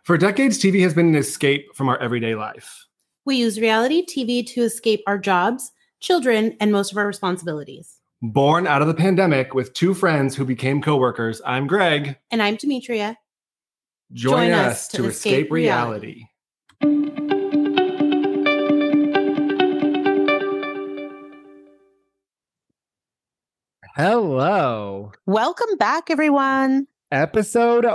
For decades, TV has been an escape from our everyday life. We use reality TV to escape our jobs, children, and most of our responsibilities. Born out of the pandemic with two friends who became coworkers, I'm Greg. And I'm Demetria. Join us to escape reality. Hello. Welcome back, everyone. Episode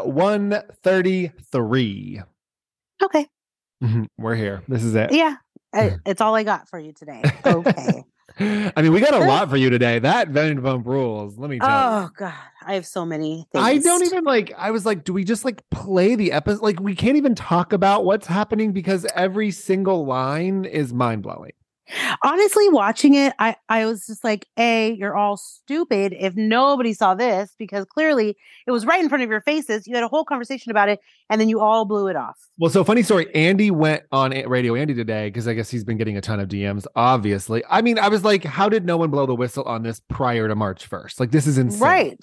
133. Okay. We're here. This is it. Yeah. It's all I got for you today. Okay. I mean, we got a lot for you today. That Vanderpump Rules. Let me tell you. Oh, God. I have so many things. I don't even I was like, do we just play the episode? Like, we can't even talk about what's happening because every single line is mind blowing. Honestly, watching it, I was just like, you're all stupid if nobody saw this, because clearly it was right in front of your faces. You had a whole conversation about it, and then you all blew it off. Well, so funny story. Andy went on Radio Andy today because I guess he's been getting a ton of DMs, obviously. I mean, I was like, how did no one blow the whistle on this prior to March 1st? Like, this is insane. Right.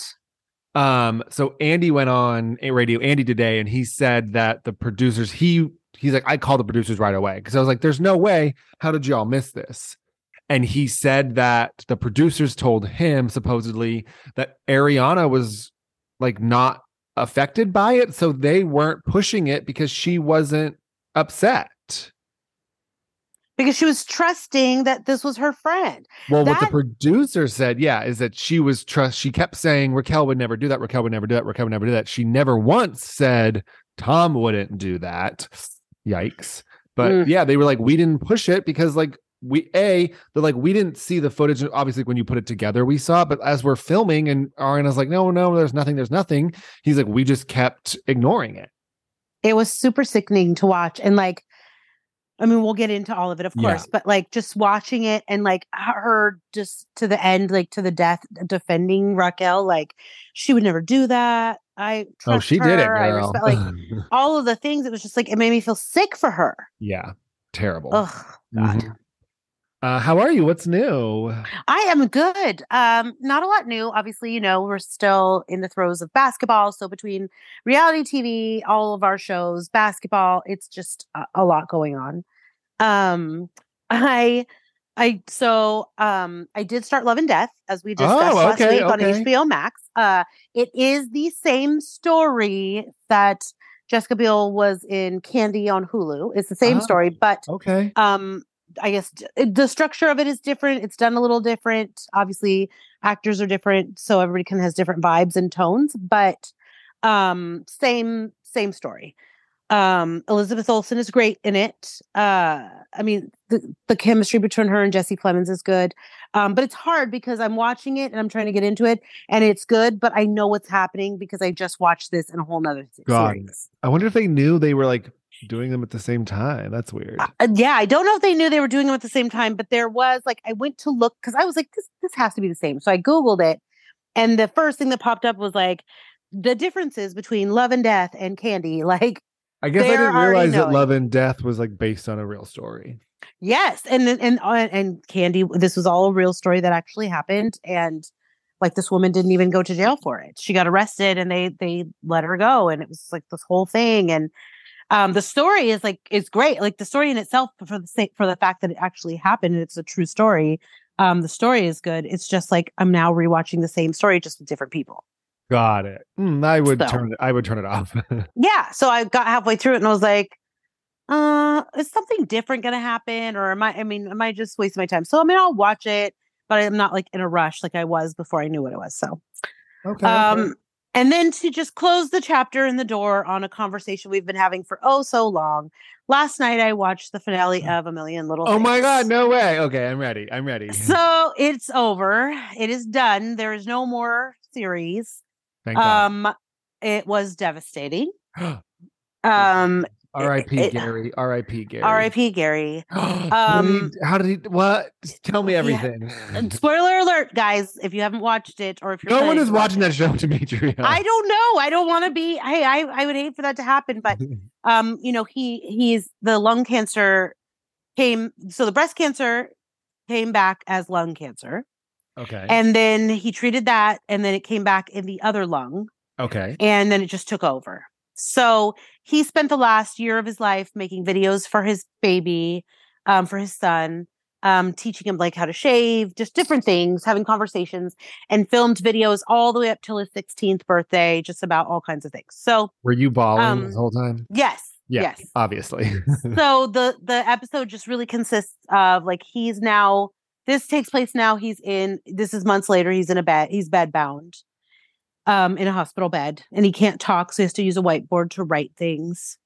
So Andy went on Radio Andy today, and he said that the producers, he's like, I called the producers right away because I was like, there's no way. How did y'all miss this? And he said that the producers told him supposedly that Ariana was like not affected by it. So they weren't pushing it because she wasn't upset. Because she was trusting that this was her friend. Well, what the producer said, is that she was she kept saying Raquel would never do that. Raquel would never do that. Raquel would never do that. She never once said Tom wouldn't do that. Yikes. But they were like, we didn't push it because we didn't see the footage. Obviously, when you put it together, we saw it. But as we're filming and Ariana's like, no, there's nothing. He's like, we just kept ignoring it. It was super sickening to watch. And we'll get into all of it, of course, but just watching it and her just to the end, to the death, defending Raquel, she would never do that. I trust she her. did it, girl. I respect, all of the things. It was just it made me feel sick for her. Yeah, terrible. Oh God. Mm-hmm. How are you? What's new? I am good. Not a lot new. Obviously, we're still in the throes of basketball. So between reality TV, all of our shows, basketball, it's just a lot going on. I did start Love and Death, as we discussed last week on HBO Max. It is the same story that Jessica Biel was in Candy on Hulu. It's the same story, but I guess the structure of it is different. It's done a little different. Obviously, actors are different, so everybody kind of has different vibes and tones, but same story. Elizabeth Olsen is great in it. The chemistry between her and Jesse Plemons is good. But it's hard because I'm watching it and I'm trying to get into it, and it's good, but I know what's happening because I just watched this in a whole nother series. I wonder if they knew they were doing them at the same time. That's weird. I don't know if they knew they were doing them at the same time, but there was I went to look because I was like, this has to be the same. So I Googled it, and the first thing that popped up was the differences between Love and Death and Candy. I guess I didn't realize that Love and Death was based on a real story. Yes, and Candy, this was all a real story that actually happened, and this woman didn't even go to jail for it. She got arrested, and they let her go, and it was this whole thing. And the story is great. The story in itself, for the fact that it actually happened and it's a true story. The story is good. It's just I'm now rewatching the same story just with different people. Got it. I would turn it off. Yeah. So I got halfway through it and I was like, is something different going to happen? Or am I just wasting my time? So, I'll watch it, but I'm not in a rush like I was before I knew what it was. So, okay. And then to just close the chapter and the door on a conversation we've been having for so long. Last night I watched the finale of A Million Little Things. Oh my God, no way. Okay, I'm ready. So it's over. It is done. There is no more series. Thank God. It was devastating. R.I.P. Gary. R.I.P. Gary. R.I.P. Gary. How did he? What? Just tell me everything. Yeah. Spoiler alert, guys! If you haven't watched it, or if you're no one is watching that show, Demetria. I don't know. I don't want to be. I would hate for that to happen, but he's the lung cancer came. So the breast cancer came back as lung cancer. Okay. And then he treated that, and then it came back in the other lung. Okay. And then it just took over. So he spent the last year of his life making videos for his baby, for his son, teaching him like how to shave, just different things, having conversations, and filmed videos all the way up till his 16th birthday, just about all kinds of things. So were you bawling this whole time? Yes. Yeah, yes. Obviously. So the episode just really consists of like this takes place now. This is months later. He's in a bed. He's bed bound. In a hospital bed, and he can't talk, so he has to use a whiteboard to write things.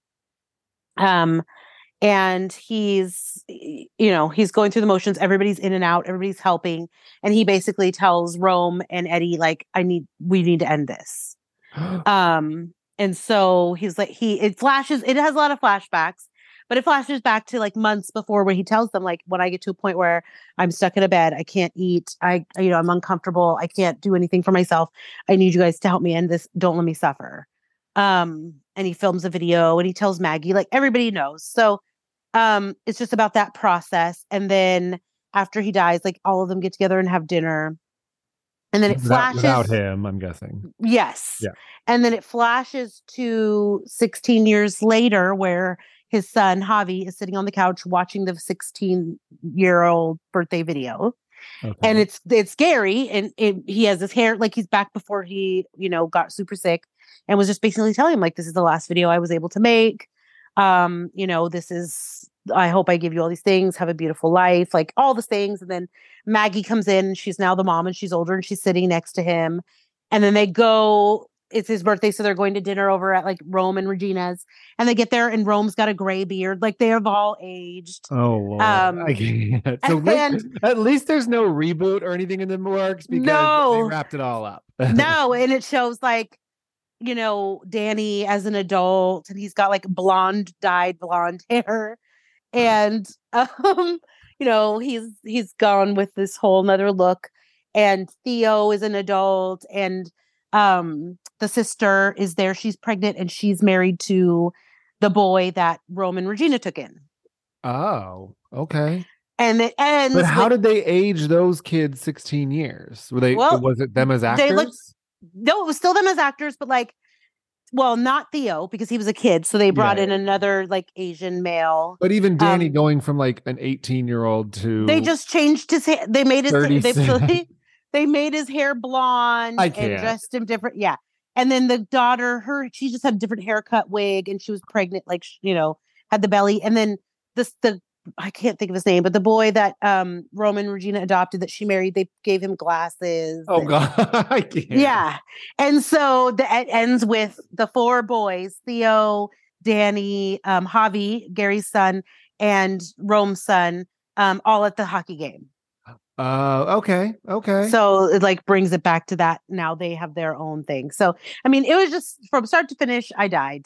And he's going through the motions. Everybody's in and out. Everybody's helping, and he basically tells Rome and Eddie, like, we need to end this. And so he's like, it has a lot of flashbacks, but it flashes back to like months before, where he tells them, like, when I get to a point where I'm stuck in a bed, I can't eat, I'm uncomfortable, I can't do anything for myself, I need you guys to help me end this. Don't let me suffer. And he films a video and he tells Maggie, like, everybody knows. So it's just about that process. And then after he dies, like, all of them get together and have dinner. And then it flashes without him, I'm guessing. Yes. Yeah. And then it flashes to 16 years later, where his son Javi is sitting on the couch watching the 16-year-old birthday video. Okay. And it's Gary, and he has his hair, like, he's back before he, got super sick, and was just basically telling him, like, this is the last video I was able to make. This is, I hope I give you all these things, have a beautiful life, like all the things. And then Maggie comes in, she's now the mom, and she's older, and she's sitting next to him. And then it's his birthday, so they're going to dinner over at like Rome and Regina's, and they get there, and Rome's got a gray beard, like they have all aged. Oh, Lord. I can't. So at least there's no reboot or anything in the works, because they wrapped it all up. No, and it shows like, Danny as an adult, and he's got like dyed blonde hair, and he's gone with this whole nother look, and Theo is an adult, and the sister is there. She's pregnant, and she's married to the boy that Rome and Regina took in. Oh, okay. And it ends. But how did they age those kids 16 years? Was it them as actors? No, it was still them as actors, but like, well, not Theo, because he was a kid. So they brought in another like Asian male. But even Danny going from like an 18-year-old to, they just changed his hair. They made they made his hair blonde and dressed him different. Yeah. And then the daughter, she just had a different haircut, wig, and she was pregnant, like, had the belly. And then I can't think of his name, but the boy that Roman and Regina adopted, that she married, they gave him glasses. Oh, God. I can't. Yeah. And so it ends with the four boys, Theo, Danny, Javi, Gary's son, and Rome's son, all at the hockey game. Okay. So it like brings it back to that. Now they have their own thing. So, I mean, it was just from start to finish, I died.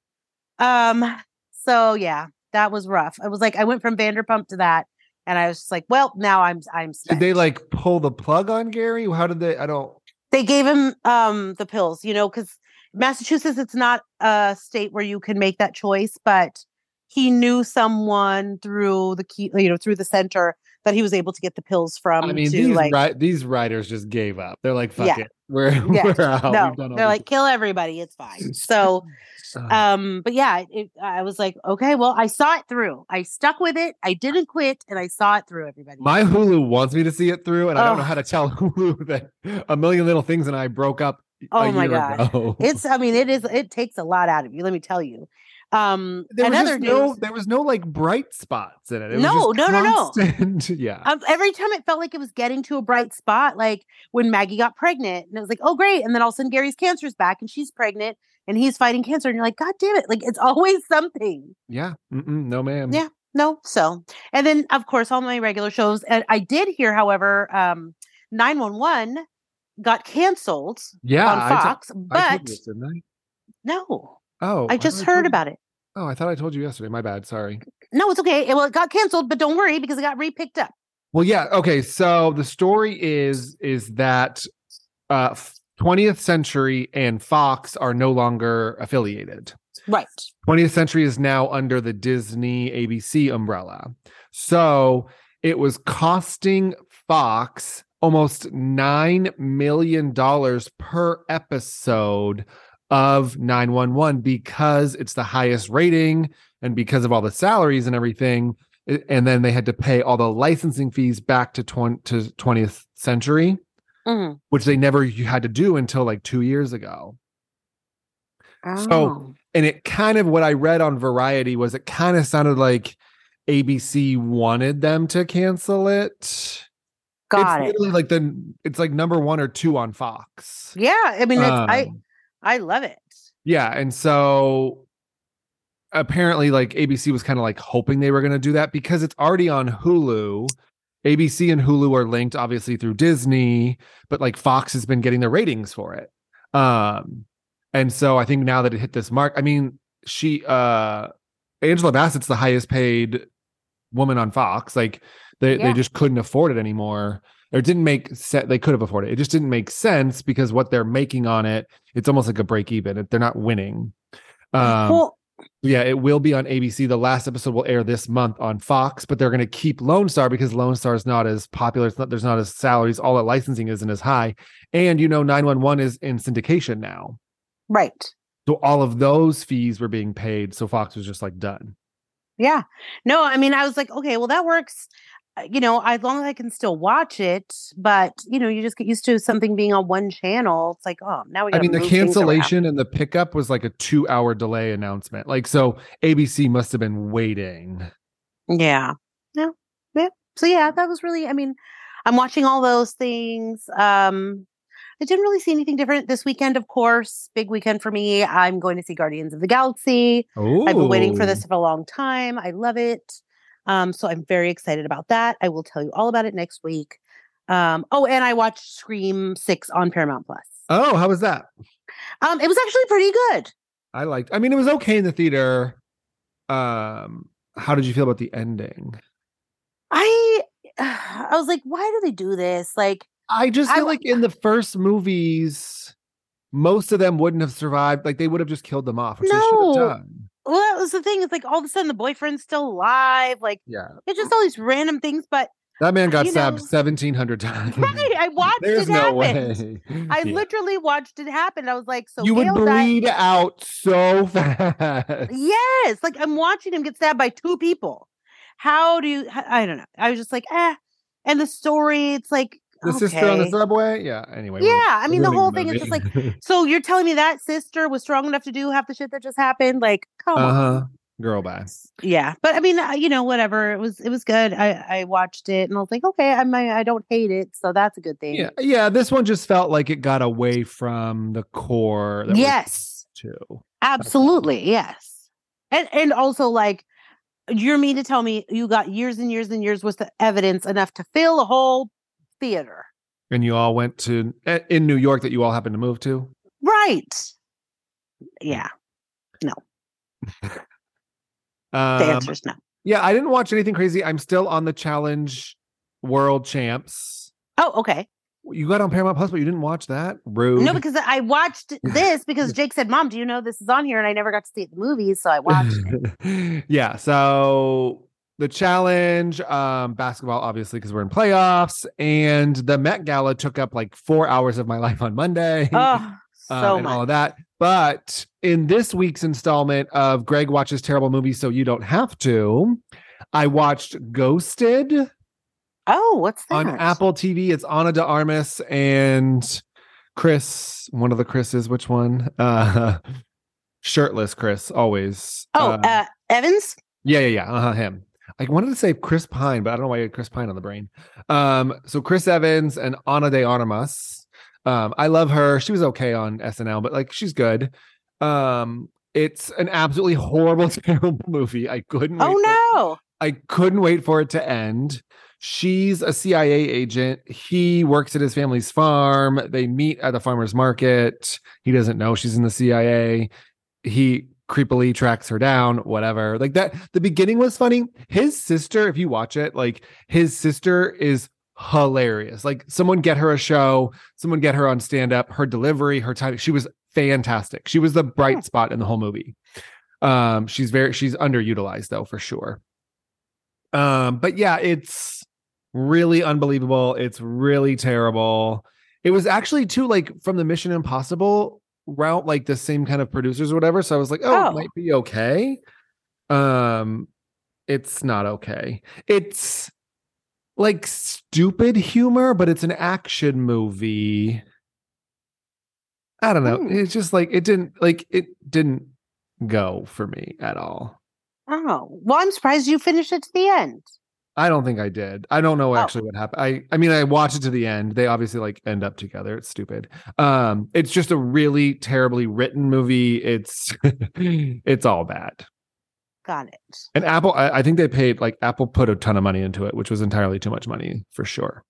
So yeah, that was rough. I was like, I went from Vanderpump to that, and I was just like, well, now I'm spent. Did they like pull the plug on Gary? How did they? They gave him the pills, because Massachusetts, it's not a state where you can make that choice, but he knew someone through the center that he was able to get the pills from. I mean, these writers just gave up. They're like, fuck it. We're out. No, they're like, kill everybody. It's fine. So, but yeah, I was like, okay, well, I saw it through. I stuck with it. I didn't quit, and I saw it through, everybody. My Hulu wants me to see it through, and I don't know how to tell Hulu that A Million Little Things and I broke up a year ago. It takes a lot out of you, let me tell you. There was no like bright spots in it. No. Yeah. Every time it felt like it was getting to a bright spot, like when Maggie got pregnant, and it was like, oh great, and then all of a sudden Gary's cancer's back, and she's pregnant, and he's fighting cancer, and you're like, God damn it, like it's always something. Yeah. No, ma'am. Yeah. No. So, and then of course all my regular shows, and I did hear, however, 911 got canceled on Fox, but I told you this, didn't I? No. Oh, I just heard about it. Oh, I thought I told you yesterday. My bad. Sorry. No, it's okay. Well, it got canceled, but don't worry, because it got re-picked up. Well, yeah. Okay. So the story is that 20th Century and Fox are no longer affiliated. Right. 20th Century is now under the Disney ABC umbrella. So it was costing Fox almost $9 million per episode of 911 because it's the highest rating and because of all the salaries and everything. And then they had to pay all the licensing fees back to 20th Century, which they never had to do until like 2 years ago. So, and it kind of, what I read on Variety was it kind of sounded like ABC wanted them to cancel it. Got it. Like it's like number 1 or 2 on Fox. Yeah, I mean, I love it. Yeah, and so apparently, like ABC was kind of like hoping they were going to do that because it's already on Hulu. ABC and Hulu are linked, obviously, through Disney, but like Fox has been getting the ratings for it. And so I think now that it hit this mark, I mean, Angela Bassett's the highest paid woman on Fox. Like they just couldn't afford it anymore. Or it didn't make sense. They could have afforded it. It just didn't make sense because what they're making on it, it's almost like a break even. They're not winning. Yeah, it will be on ABC. The last episode will air this month on Fox, but they're going to keep Lone Star because Lone Star is not as popular. There's not as salaries. All that licensing isn't as high. And 911 is in syndication now. Right. So all of those fees were being paid. So Fox was just like done. Yeah. No, I mean, I was like, okay, well, that works. As long as I can still watch it, but you just get used to something being on one channel. It's like, oh, now we got. I mean, the cancellation and the pickup was like a 2-hour delay announcement. Like, so ABC must have been waiting. Yeah. No. Yeah. So yeah, that was really. I mean, I'm watching all those things. I didn't really see anything different this weekend. Of course, big weekend for me. I'm going to see Guardians of the Galaxy. Ooh. I've been waiting for this for a long time. I love it. So I'm very excited about that. I will tell you all about it next week. And I watched Scream 6 on Paramount Plus. Oh, how was that? It was actually pretty good. I mean, it was okay in the theater. How did you feel about the ending? I was like, why do they do this? Like, I just feel like in the first movies, most of them wouldn't have survived. Like, they would have just killed them off, which they should have done. Well, that was the thing. It's like all of a sudden the boyfriend's still alive. Like, it's just all these random things. But that man got stabbed 1,700 times. Right, I watched There's it no happen. way. I literally watched it happen. I was like, so you would bleed out so fast. Yes, like I'm watching him get stabbed by 2 people. How do you? I don't know. I was just like, And the story, it's like. The sister on the subway? Yeah, anyway. Yeah, I mean, the whole thing is just like, so you're telling me that sister was strong enough to do half the shit that just happened? Like, come on. Girl, bye. Yeah, but I mean, whatever. It was good. I watched it and I was like, okay, I don't hate it, so that's a good thing. Yeah. This one just felt like it got away from the core. Yes. Absolutely, yes. And also, like, you're mean to tell me you got years and years and years worth of evidence enough to fill a whole theater. And you all went to in New York that you all happened to move to? Right. Yeah. No. The answer is no. Yeah, I didn't watch anything crazy. I'm still on the Challenge World Champs. Oh, okay. You got on Paramount Plus, but you didn't watch that? Rude. No, because I watched this because Jake said, Mom, do you know this is on here? And I never got to see it in the movies, so I watched it. Yeah, so the challenge, basketball, obviously, because we're in playoffs, and the Met Gala took up like 4 hours of my life on Monday. Oh, so and much. all of that. But in this week's installment of Greg Watches Terrible Movies So You Don't Have to, I watched Ghosted. Oh, what's that? On Apple TV. It's Ana de Armas and Chris, one of the Chris's, which one? Shirtless Chris, always. Evans? Yeah. Him. I wanted to say Chris Pine, but I don't know why I had Chris Pine on the brain. So Chris Evans and Ana de Armas. I love her. She was okay on SNL, but like she's good. It's an absolutely horrible, terrible movie. I couldn't wait for it to end. She's a CIA agent. He works at his family's farm. They meet at a farmer's market. He doesn't know she's in the CIA. He creepily tracks her down, whatever. Like that. The beginning was funny. His sister, if you watch it, like his sister is hilarious. Like someone get her a show, someone get her on stand up, her delivery, her time. She was fantastic. She was the bright spot in the whole movie. She's underutilized though, for sure. But yeah, it's really unbelievable. It's really terrible. It was actually too, like, from the Mission Impossible route, like the same kind of producers or whatever. So I was like, oh, it might be okay. It's not okay. It's like stupid humor, but it's an action movie. I don't know. It's just like it didn't go for me at all. Oh, well, I'm surprised you finished it to the end. I don't think I did. I don't know actually what happened. I mean, I watched it to the end. They obviously like end up together. It's stupid. It's just a really terribly written movie. It's it's all bad. Got it. And Apple, I think they paid Apple put a ton of money into it, which was entirely too much money for sure.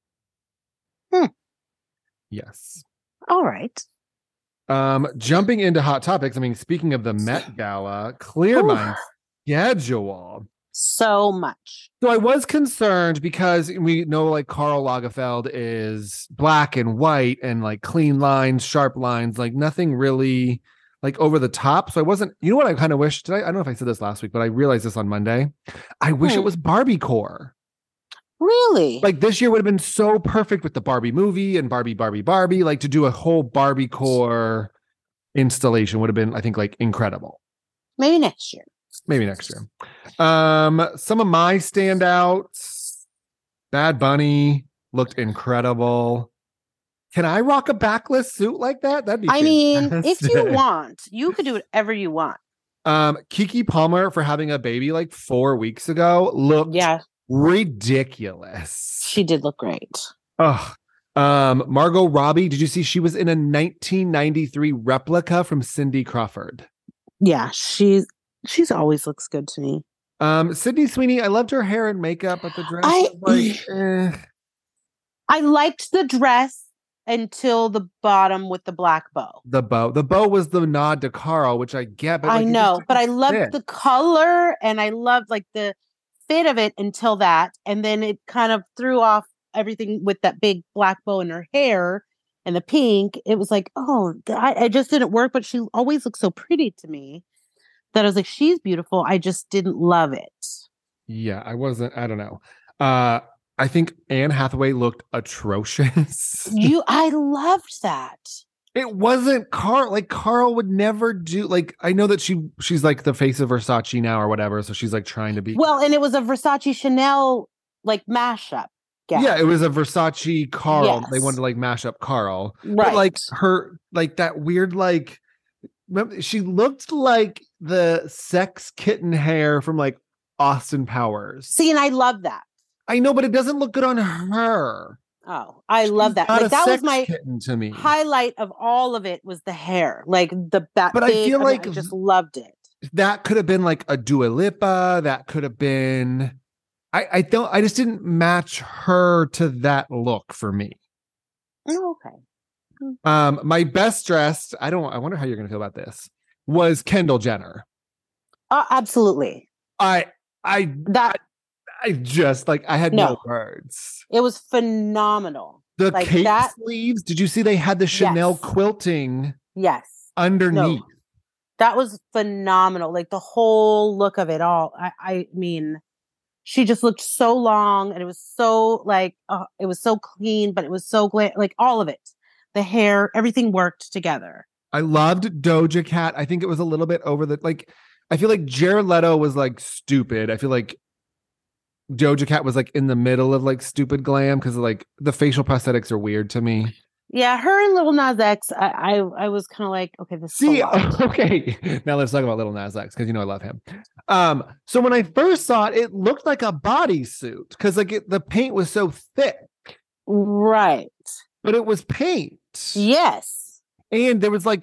Yes. All right. Jumping into hot topics. I mean, speaking of the Met Gala, clear my schedule. So much. So I was concerned because we know like Karl Lagerfeld is black and white and like clean lines, sharp lines, like nothing really like over the top. So I wasn't, you know what I kind of wish, I don't know if I said this last week, but I realized this on Monday. I wish it was Barbiecore. Really? Like this year would have been so perfect with the Barbie movie and Barbie, like to do a whole Barbiecore installation would have been, I think, like incredible. Maybe next year. Some of my standouts, Bad Bunny looked incredible. Can I rock a backless suit like that? That'd be fantastic. If you want, you could do whatever you want. Keke Palmer, for having a baby like 4 weeks ago, looked ridiculous. She did look great. Oh, Margot Robbie, did you see she was in a 1993 replica from Cindy Crawford? Yeah, she's always looks good to me. Sydney Sweeney, I loved her hair and makeup, but the dress I liked the dress until the bottom with the black bow. The bow was the nod to Karl, which I get, but I know, but I loved the color and I loved like the fit of it until that, and then it kind of threw off everything with that big black bow in her hair and the pink. It was like, oh, it just didn't work. But she always looked so pretty to me that I was like, she's beautiful. I just didn't love it. Yeah, I don't know. I think Anne Hathaway looked atrocious. I loved that. It wasn't Karl. Like Karl would never do. Like I know that she's like the face of Versace now or whatever, so she's like trying to be. Well, and it was a Versace Chanel like mashup. Yeah, it was a Versace Karl. Yes. They wanted to like mash up Karl, right? But like her, like that weird like. She looked like the sex kitten hair from like Austin Powers. See, and I love that. I know, but it doesn't look good on her. Oh, I love that. Like that was my to me. Highlight of all of it was the hair, like that. But I feel like I just loved it. That could have been like a Dua Lipa. That could have been. I just didn't match her to that look for me. Oh, okay. My best dressed, I wonder how you're gonna feel about this, was Kendall Jenner. Absolutely. I just like I had no words. It was phenomenal. The like cape sleeves. Did you see they had the Chanel quilting? Yes. Underneath. No. That was phenomenal. Like the whole look of it all. I mean, she just looked so long, and it was so like it was so clean, but it was so like all of it. The hair, everything worked together. I loved Doja Cat. I think it was a little bit over the like. I feel like Jared Leto was like stupid. I feel like Doja Cat was like in the middle of like stupid glam because like the facial prosthetics are weird to me. Yeah, her and Lil Nas X. I was kind of like, okay, this. See, okay. Now let's talk about Lil Nas X because you know I love him. So when I first saw it, it looked like a bodysuit because like the paint was so thick. Right. But it was paint. Yes. And there was like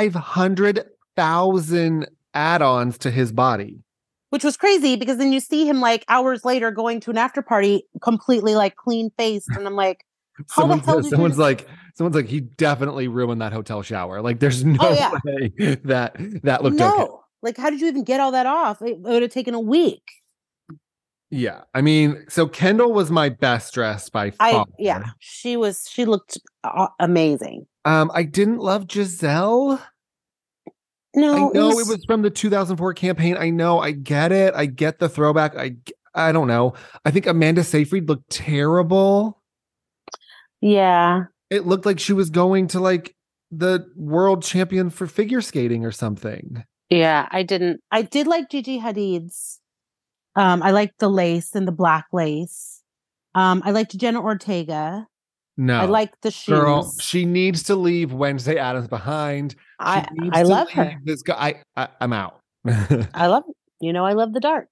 500,000 add-ons to his body. Which was crazy because then you see him like hours later going to an after party completely like clean faced. And I'm like, someone's like, he definitely ruined that hotel shower. Like there's no way that looked okay. Like how did you even get all that off? It would have taken a week. Yeah, I mean, so Kendall was my best dressed by far. She looked amazing. I didn't love Giselle. No, I know it was from the 2004 campaign. I know, I get it. I get the throwback. I don't know. I think Amanda Seyfried looked terrible. Yeah. It looked like she was going to like the world champion for figure skating or something. Yeah, I didn't. I did like Gigi Hadid's. I liked the lace and the black lace. I liked Jenna Ortega. No, I like the shoes. Girl, she needs to leave Wednesday Addams behind. I love her. This guy, I'm out. I love it. You know, I love the dark.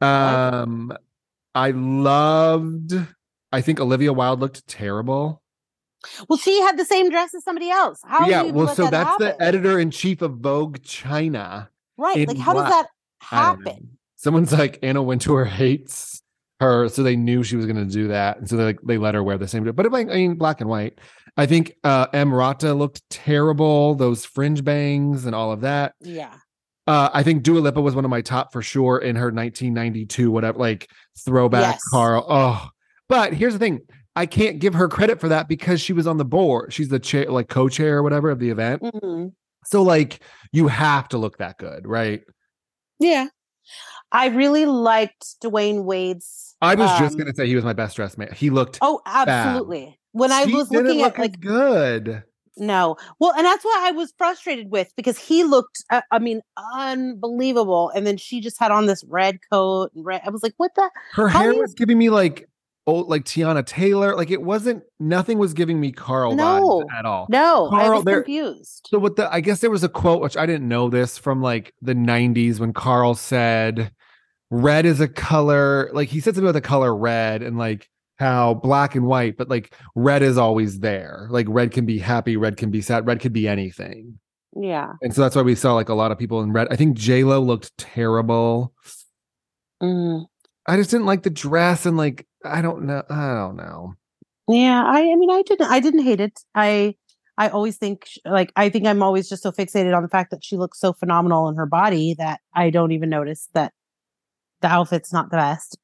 I loved. I think Olivia Wilde looked terrible. Well, she had the same dress as somebody else. How? Yeah, well, so that's happen? the editor in chief of Vogue China. Right. Like, how does that happen? Someone's like, Anna Wintour hates her, so they knew she was going to do that, and so they let her wear the same. But I mean, black and white. I think Emrata looked terrible. Those fringe bangs and all of that. Yeah. I think Dua Lipa was one of my top for sure in her 1992 whatever, like throwback. Yes. Carl. Oh, but here's the thing. I can't give her credit for that because she was on the board. She's the chair, like co-chair or whatever of the event. Mm-hmm. So like you have to look that good, right? Yeah. I really liked Dwayne Wade's. I was just going to say he was my best dressed man. He looked. Oh, absolutely. Bad. When I was looking at like good. No. Well, and that's what I was frustrated with because he looked, unbelievable. And then she just had on this red coat and red. I was like, what the? Her hair was giving me like Tiana Taylor. Like nothing was giving me Carl vibes at all. No, Carl, I was confused. So I guess there was a quote, which I didn't know this from like the 90s when Carl said, red is a color. Like he said something about the color red and like how black and white, but like red is always there. Like red can be happy, red can be sad, red could be anything. Yeah. And so that's why we saw like a lot of people in red. I think J-Lo looked terrible. I just didn't like the dress and like I don't know. Yeah, I didn't hate it. I always think I think I'm always just so fixated on the fact that she looks so phenomenal in her body that I don't even notice that the outfit's not the best.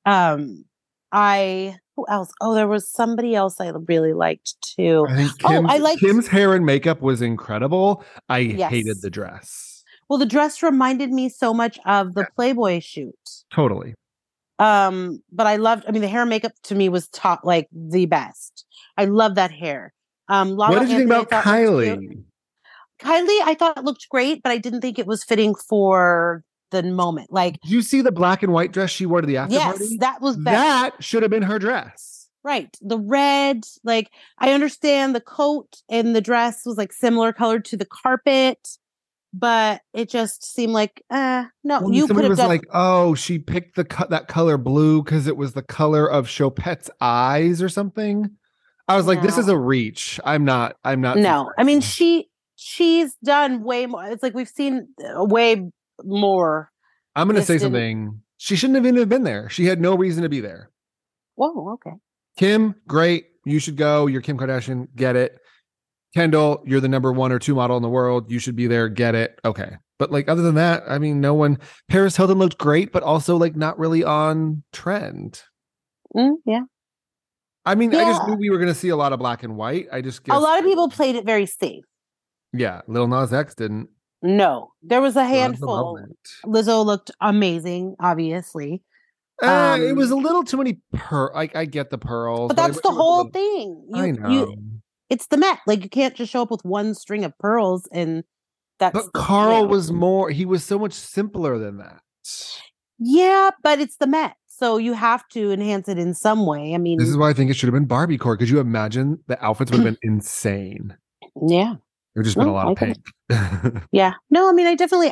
Who else? Oh, there was somebody else I really liked too. I think Kim's hair and makeup was incredible. I hated the dress. Well, the dress reminded me so much of the Playboy shoot. Totally. But the hair and makeup to me was top, like the best. I love that hair. What did you think about Kylie? Kylie, I thought it looked great, but I didn't think it was fitting for the moment. Like, did you see the black and white dress she wore to the after party? Yes, that was best. That should have been her dress. Right. The red, like I understand the coat and the dress was like similar colored to the carpet, but it just seemed like, no, you could have done. Like, oh, she picked that color blue because it was the color of Chopette's eyes or something. I was like, this is a reach. I'm not. No, I mean, she's done way more. It's like we've seen way more. I'm going to say something. She shouldn't have even been there. She had no reason to be there. Whoa, okay. Kim, great. You should go. You're Kim Kardashian. Get it. Kendall, you're the number 1 or 2 model in the world. You should be there. Get it. Okay. But like, other than that, I mean, no one. Paris Hilton looked great, but also like not really on trend. Yeah. I mean, I just knew we were going to see a lot of black and white. I just guess a lot of people played it very safe. Yeah. Lil Nas X didn't. No, there was a handful. Lizzo looked amazing, obviously. It was a little too many I get the pearls. But that's the whole thing. I know. It's the Met. Like, you can't just show up with one string of pearls and that's. But Carl was more. He was so much simpler than that. Yeah, but it's the Met, so you have to enhance it in some way. I mean, this is why I think it should have been Barbie core. Could you imagine the outfits would have been insane? Yeah, it would just been a lot of pink. Yeah, no, I mean,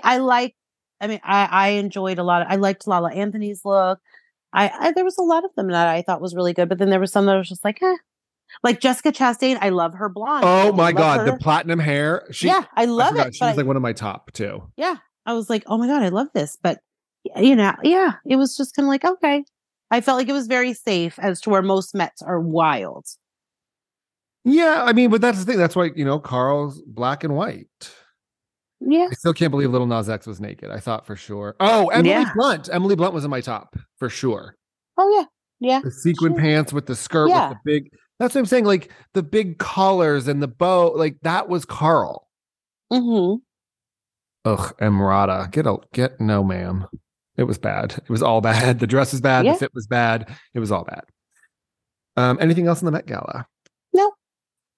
I enjoyed a lot. I liked Lala Anthony's look. There was a lot of them that I thought was really good, but then there was some that was just like, like Jessica Chastain. I love her blonde. Oh my God, the platinum hair. I love it. She was like one of my top too. Yeah, I was like, oh my God, I love this. But it was just kind of like, okay. I felt like it was very safe as to where most Mets are wild. Yeah, I mean, but that's the thing. That's why, Carl's black and white. Yeah. I still can't believe Lil Nas X was naked. I thought for sure. Oh, Emily Blunt. Emily Blunt was in my top for sure. Oh, yeah. Yeah. The sequin pants with the skirt with the big. That's what I'm saying. Like the big collars and the bow. Like that was Carl. Mm-hmm. Ugh, Emrata. No, ma'am. It was bad. It was all bad. The dress was bad. The fit was bad. It was all bad. Anything else in the Met Gala? No.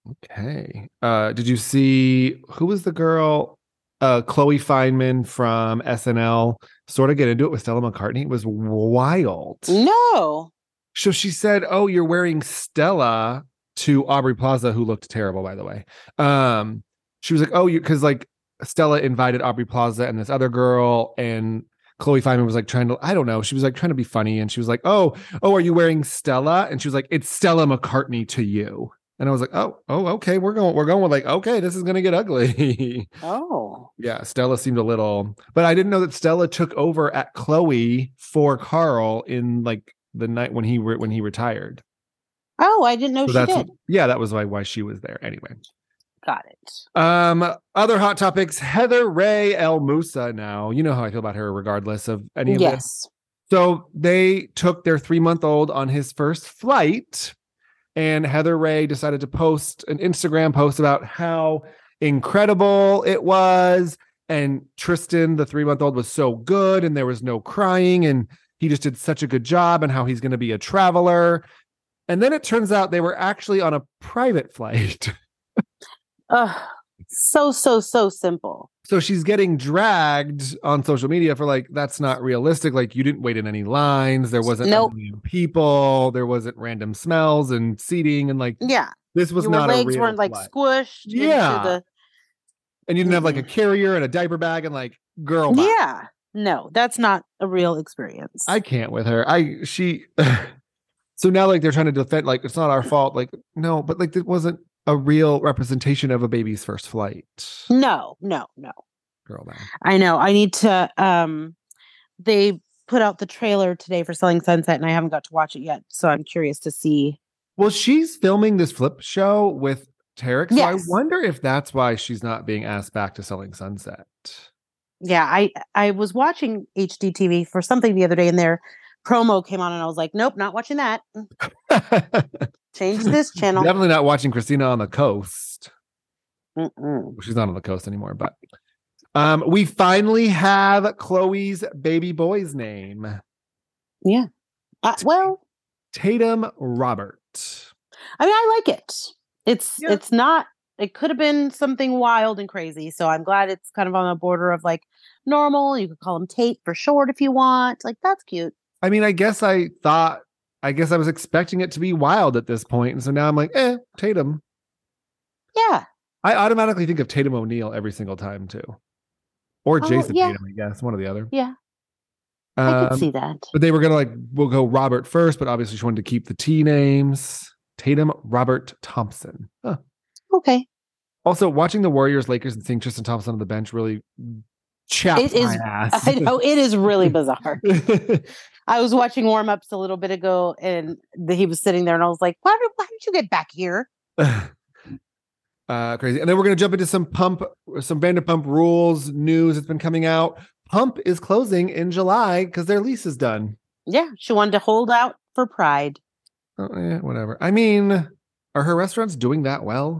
Okay. Did you see who was the girl? Chloe Fineman from SNL sort of get into it with Stella McCartney. It was wild. No. So she said, "Oh, you're wearing Stella," to Aubrey Plaza, who looked terrible, by the way. She was like, "Oh, you," because like Stella invited Aubrey Plaza and this other girl, and Chloe Fineman was like trying to, I don't know, she was like trying to be funny, and she was like, "Oh, are you wearing Stella?" And she was like, "It's Stella McCartney to you." And I was like, "Oh, okay, we're going with like, okay, this is gonna get ugly." Oh, yeah, Stella seemed a little, but I didn't know that Stella took over at Chloe for Carl in like the night when he retired. Oh, I didn't know she did. Yeah, that was why she was there. Anyway. Got it. Other hot topics. Heather Rae El Moussa now. You know how I feel about her regardless of any of this. So they took their 3-month-old on his first flight, and Heather Rae decided to post an Instagram post about how incredible it was. And Tristan, the 3-month-old, was so good, and there was no crying, and he just did such a good job, and how he's going to be a traveler. And then it turns out they were actually on a private flight. So simple. So she's getting dragged on social media for like, that's not realistic. Like, you didn't wait in any lines. There wasn't a million people. There wasn't random smells and seating. And like, this was not a real legs weren't like flight. Squished. Yeah. And you didn't have like a carrier and a diaper bag and like, girl. Bye. Yeah. No, that's not a real experience. I can't with her. So now like they're trying to defend, like, it's not our fault. Like, no, but like, it wasn't a real representation of a baby's first flight. No. Girl, man. I know. I need to, they put out the trailer today for Selling Sunset and I haven't got to watch it yet. So I'm curious to see. Well, she's filming this flip show with Tarek. So I wonder if that's why she's not being asked back to Selling Sunset. Yeah. I was watching HDTV for something the other day and their promo came on and I was like, nope, not watching that. Change this channel. Definitely not watching Christina on the Coast. She's not on the Coast anymore, but we finally have Chloe's baby boy's name. Yeah. Tatum Robert. I mean, I like it. It's not, it could have been something wild and crazy. So I'm glad it's kind of on the border of like normal. You could call him Tate for short if you want. Like, that's cute. I mean, I guess I was expecting it to be wild at this point. And so now I'm like, Tatum. Yeah. I automatically think of Tatum O'Neal every single time too. Or Jason Tatum, I guess. One or the other. Yeah. I could see that. But they were going to we'll go Robert first, but obviously she wanted to keep the T names. Tatum Robert Thompson. Huh. Okay. Also, watching the Warriors, Lakers, and seeing Tristan Thompson on the bench really chapped my ass. I know, it is really bizarre. I was watching warm-ups a little bit ago and he was sitting there and I was like, why did you get back here? Crazy. And then we're going to jump into some Vanderpump Rules news that's been coming out. Pump is closing in July because their lease is done. Yeah, she wanted to hold out for Pride. Oh, yeah, whatever. I mean, are her restaurants doing that well?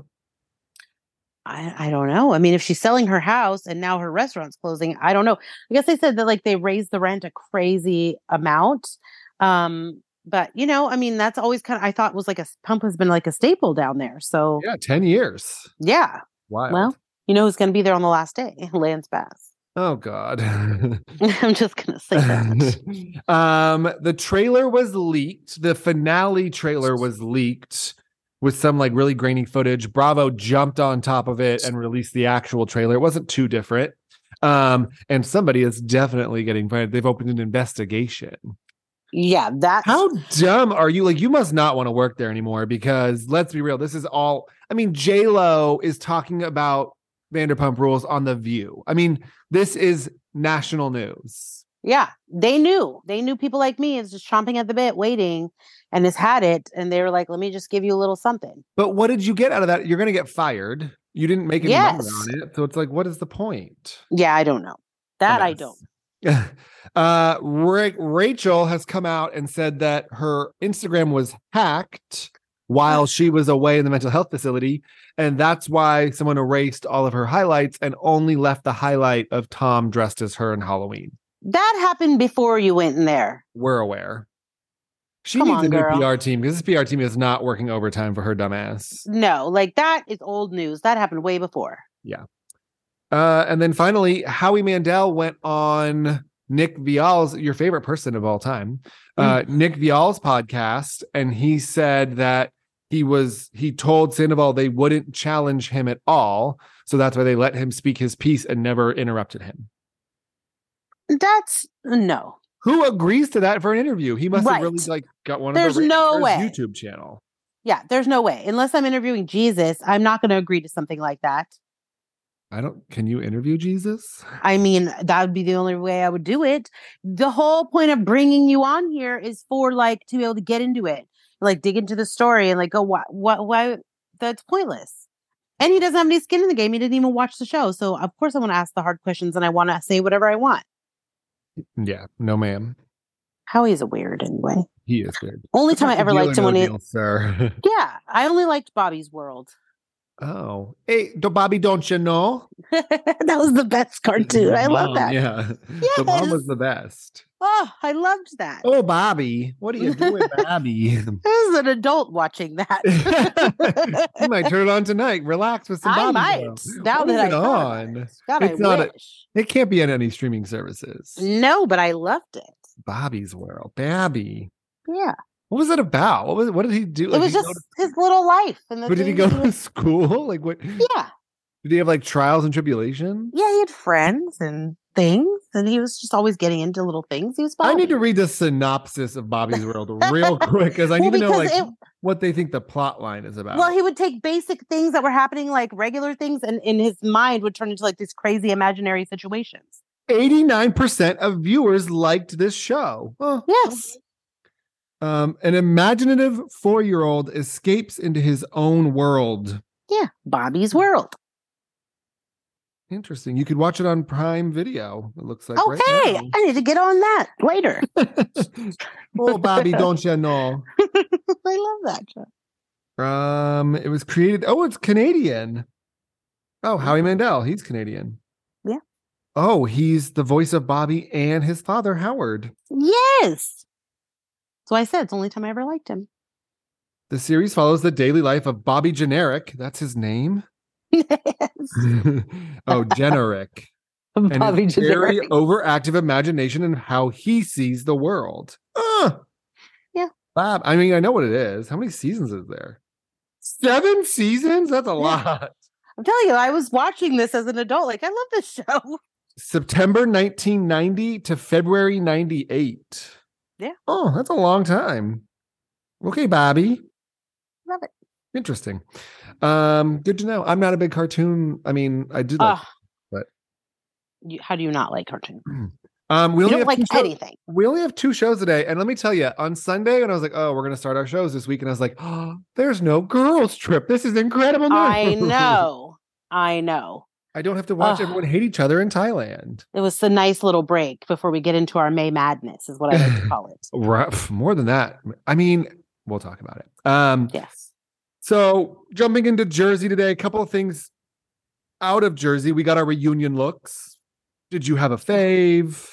I don't know. I mean, if she's selling her house and now her restaurant's closing, I don't know. I guess they said that like they raised the rent a crazy amount. But you know, I mean, that's always kind of, I thought was like Pump has been like a staple down there. So yeah, 10 years. Yeah. Wild. Well, you know who's going to be there on the last day? Lance Bass. Oh God. I'm just going to say that. The trailer was leaked. The finale trailer was leaked with some like really grainy footage. Bravo jumped on top of it and released the actual trailer. It wasn't too different. And somebody is definitely getting fired. They've opened an investigation. Yeah, how dumb are you? Like, you must not want to work there anymore because let's be real. This is all, I mean, J-Lo is talking about Vanderpump Rules on The View. I mean, this is national news. Yeah, they knew people like me is just chomping at the bit, waiting, and has had it. And they were like, let me just give you a little something. But what did you get out of that? You're going to get fired. You didn't make any money on it. So it's like, what is the point? Yeah, I don't know. That I don't. Rachel has come out and said that her Instagram was hacked while she was away in the mental health facility. And that's why someone erased all of her highlights and only left the highlight of Tom dressed as her in Halloween. That happened before you went in there. We're aware. She needs a new PR team because this PR team is not working overtime for her dumbass. No, like that is old news. That happened way before. Yeah. And then finally, Howie Mandel went on Nick Viall's, your favorite person of all time, Nick Viall's podcast, and he said that he told Sandoval they wouldn't challenge him at all, so that's why they let him speak his piece and never interrupted him. That's no. Who agrees to that for an interview? He must have really got one of the no way. YouTube channel. Yeah, there's no way. Unless I'm interviewing Jesus, I'm not going to agree to something like that. Can you interview Jesus? I mean, that would be the only way I would do it. The whole point of bringing you on here is for to be able to get into it, dig into the story and go, why that's pointless. And he doesn't have any skin in the game. He didn't even watch the show. So of course I want to ask the hard questions and I want to say whatever I want. Yeah, no ma'am. Howie's a weird anyway. He is weird. Only time I ever liked him when sir. Yeah, I only liked Bobby's World. Oh, hey, Bobby, don't you know? That was the best cartoon. I love that. Yeah, yes. The mom was the best. Oh, I loved that. Oh, Bobby, what are you doing, Bobby? I was an adult watching that. You might turn it on tonight. Relax with some Bobby. I might. Now that I on, God, it's I wish. It can't be on any streaming services. No, but I loved it. Bobby's World, Babby. Yeah. What was it about? What did he do? It was just his little life. But did he go to school? What? Yeah. Did he have trials and tribulations? Yeah, he had friends and things, and he was just always getting into little things. He was Bobby. I need to read the synopsis of Bobby's World real quick because I need to know what they think the plot line is about. Well, he would take basic things that were happening, regular things, and in his mind would turn into these crazy imaginary situations. 89% of viewers liked this show. Oh, yes. Okay. An imaginative 4-year-old escapes into his own world. Yeah, Bobby's World. Interesting. You could watch it on Prime Video. It looks like okay. Right now. I need to get on that later. Oh, Bobby, don't you know? I love that show. It was created. Oh, it's Canadian. Oh, Howie Mandel. He's Canadian. Yeah. Oh, he's the voice of Bobby and his father, Howard. Yes. So I said it's the only time I ever liked him. The series follows the daily life of Bobby Generic. That's his name. Yes. Oh, Generic. Bobby and his very overactive imagination and how he sees the world. Yeah. Bob, I mean, I know what it is. How many seasons is there? 7 seasons? That's a lot. I'm telling you, I was watching this as an adult. I love this show. September 1990 to February 98. Yeah. Oh, that's a long time. Okay, Bobby. Love it. Interesting. Good to know. I'm not a big cartoon. I mean, I do like but how do you not like cartoon? We only don't like anything. We only have 2 shows today. And let me tell you, on Sunday, when I was like, oh, we're going to start our shows this week. And I was like, oh, there's no girls trip. This is incredible. I know. I don't have to watch everyone hate each other in Thailand. It was a nice little break before we get into our May Madness, is what I like to call it. Right. More than that. I mean, we'll talk about it. Yes. So jumping into Jersey today, a couple of things out of Jersey. We got our reunion looks. Did you have a fave?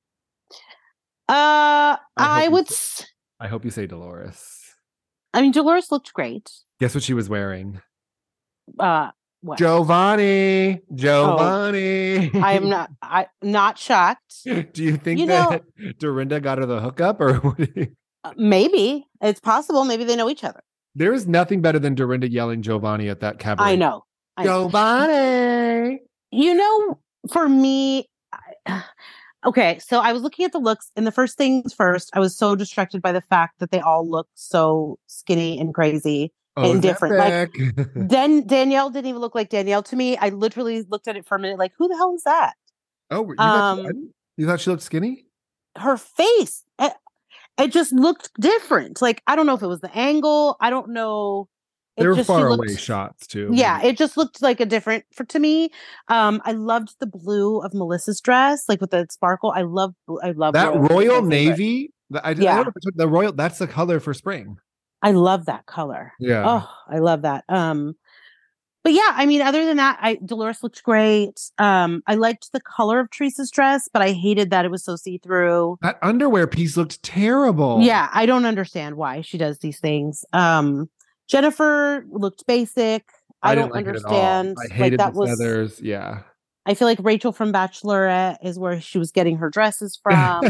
I hope you say Dolores. I mean, Dolores looked great. Guess what she was wearing? What? Giovanni. I'm not shocked. Do you think that Dorinda got her the hookup or maybe it's possible. Maybe they know each other. There is nothing better than Dorinda yelling Giovanni at that cabaret. I know. Giovanni. For me, okay, so I was looking at the looks, and the first things first, I was so distracted by the fact that they all looked so skinny and crazy. And different. Then Danielle didn't even look like Danielle to me. I literally looked at it for a minute, who the hell is that? Oh, you thought she looked skinny? Her face, it just looked different. I don't know if it was the angle. I don't know. There were far away shots too. Yeah, it just looked like a different to me. I loved the blue of Melissa's dress, with the sparkle. I love that royal navy. The royal. That's the color for spring. I love that color. Yeah. Oh, I love that. But yeah, I mean, other than that, Dolores looked great. I liked the color of Teresa's dress, but I hated that it was so see-through. That underwear piece looked terrible. Yeah, I don't understand why she does these things. Jennifer looked basic. I don't like understand. I hated like, the feathers. Yeah. I feel like Rachel from Bachelorette is where she was getting her dresses from.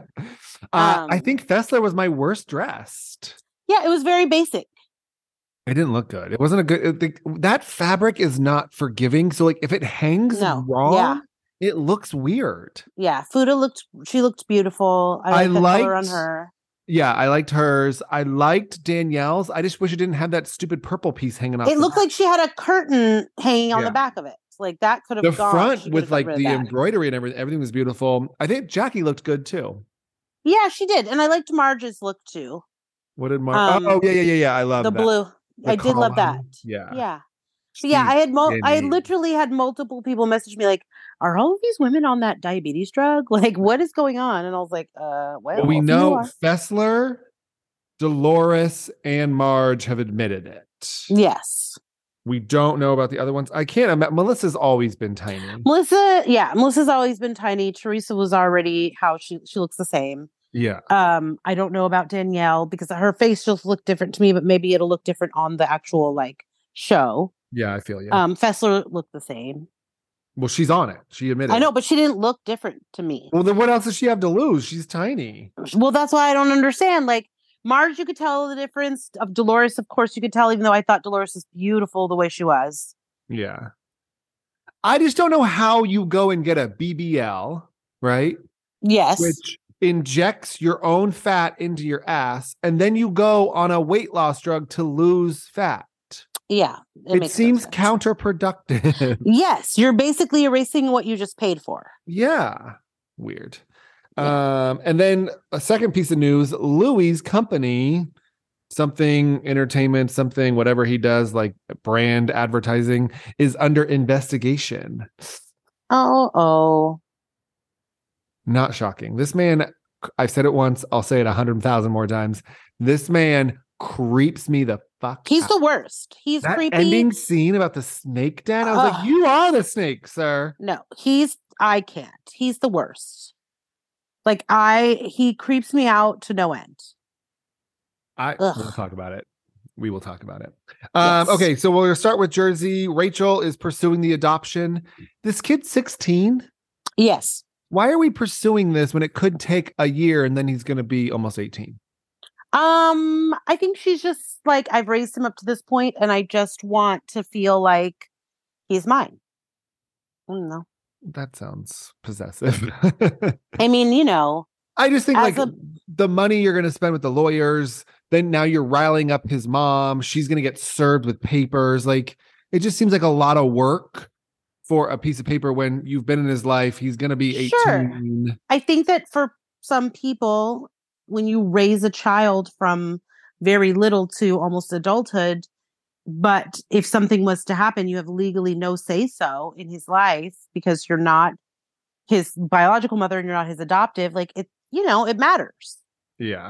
I think Fessler was my worst dressed. Yeah, it was very basic. It didn't look good. It wasn't a good. That fabric is not forgiving. So, like, if it hangs wrong, it looks weird. Yeah, Fuda looked beautiful. I liked the color on her. Yeah, I liked hers. I liked Danielle's. I just wish it didn't have that stupid purple piece hanging off. It looked like she had a curtain hanging on the back of it. Like that could have the front with like the embroidery and everything. Everything was beautiful. I think Jackie looked good too. Yeah, she did, and I liked Marge's look too. What did Marge? Yeah. I love the blue. I did love that. Yeah. But yeah, I literally had multiple people message me like, "Are all of these women on that diabetes drug? Like, what is going on?" And I was like, well, we know Fessler, Dolores, and Marge have admitted it. Yes. We don't know about the other ones. I can't imagine. Melissa's always been tiny. Melissa's always been tiny. Teresa was already how she looks the same. Yeah. I don't know about Danielle because her face just looked different to me, but maybe it'll look different on the actual like show. Yeah, I feel you. Fessler looked the same. Well, she's on it. She admitted. I know, but she didn't look different to me. Well, then what else does she have to lose? She's tiny. Well, that's why I don't understand. Like Marge, you could tell the difference. Of Dolores, of course, you could tell, even though I thought Dolores was beautiful the way she was. Yeah. I just don't know how you go and get a BBL, right? Yes. Which injects your own fat into your ass, and then you go on a weight loss drug to lose fat. Yeah. It seems counterproductive. Yes. You're basically erasing what you just paid for. Yeah. Weird. Yeah. And then a second piece of news, Louis' company, something entertainment, something, whatever he does, like brand advertising, is under investigation. Oh. Not shocking. This man, I've said it once, I'll say it 100,000 more times. This man creeps me the fuck He's out. The worst. He's that creepy. Ending scene about the snake den, I was like, you are the snake, sir. No, I can't. He's the worst. Like he creeps me out to no end. We'll talk about it. We will talk about it. Yes. Okay, so we'll start with Jersey. Rachel is pursuing the adoption. This kid's 16? Yes. Why are we pursuing this when it could take a year and then he's going to be almost 18? I think she's just like, I've raised him up to this point and I just want to feel like he's mine. I don't know. That sounds possessive. I mean, I just think like the money you're going to spend with the lawyers, then now you're riling up his mom. She's going to get served with papers. Like, it just seems like a lot of work for a piece of paper when you've been in his life. He's going to be 18. Sure. I think that for some people, when you raise a child from very little to almost adulthood, but if something was to happen, you have legally no say so in his life because you're not his biological mother and you're not his adoptive. Like it matters. Yeah.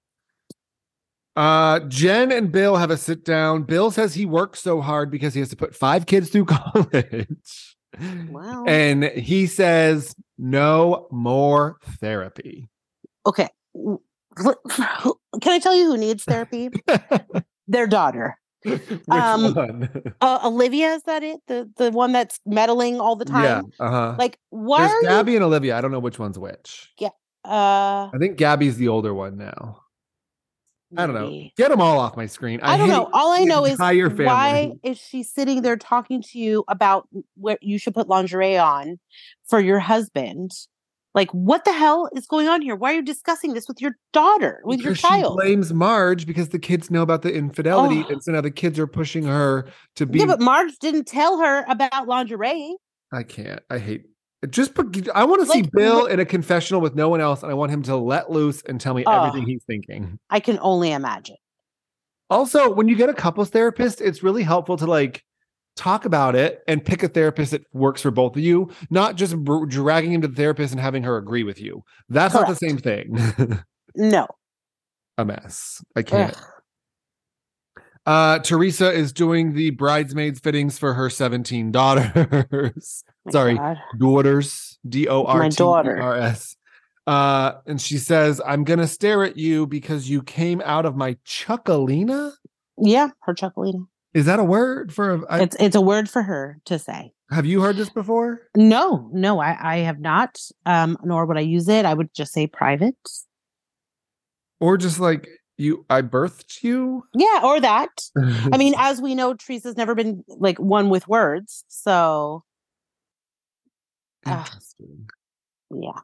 Jen and Bill have a sit down. Bill says he works so hard because he has to put 5 kids through college. Wow. And he says no more therapy. Okay. Can I tell you who needs therapy? Their daughter. Which one? Olivia, is that it? The one that's meddling all the time? Yeah. Like, why There's Gabby and Olivia. I don't know which one's which. Yeah. I think Gabby's the older one now. Maybe. I don't know. Get them all off my screen. I don't know. All I know is why is she sitting there talking to you about where you should put lingerie on for your husband? Like, what the hell is going on here? Why are you discussing this with your daughter, with your child? She blames Marge because the kids know about the infidelity, and so now the kids are pushing her to be. Yeah, but Marge didn't tell her about lingerie. I can't. I hate. I want to see Bill in a confessional with no one else, and I want him to let loose and tell me everything he's thinking. I can only imagine. Also, when you get a couples therapist, it's really helpful to like talk about it and pick a therapist that works for both of you, not just dragging him to the therapist and having her agree with you. That's Correct. Not the same thing. No. A mess. I can't. Teresa is doing the bridesmaids fittings for her 17 daughters. Sorry, God. daughters. DORTERS. My daughter. And she says, I'm going to stare at you because you came out of my chuckalina. Yeah, her chuckalina. Is that a word for? It's a word for her to say. Have you heard this before? No, I have not. Nor would I use it. I would just say private. Or just like I birthed you? Yeah, or that. I mean, as we know, Teresa's never been like one with words. So interesting. Yeah.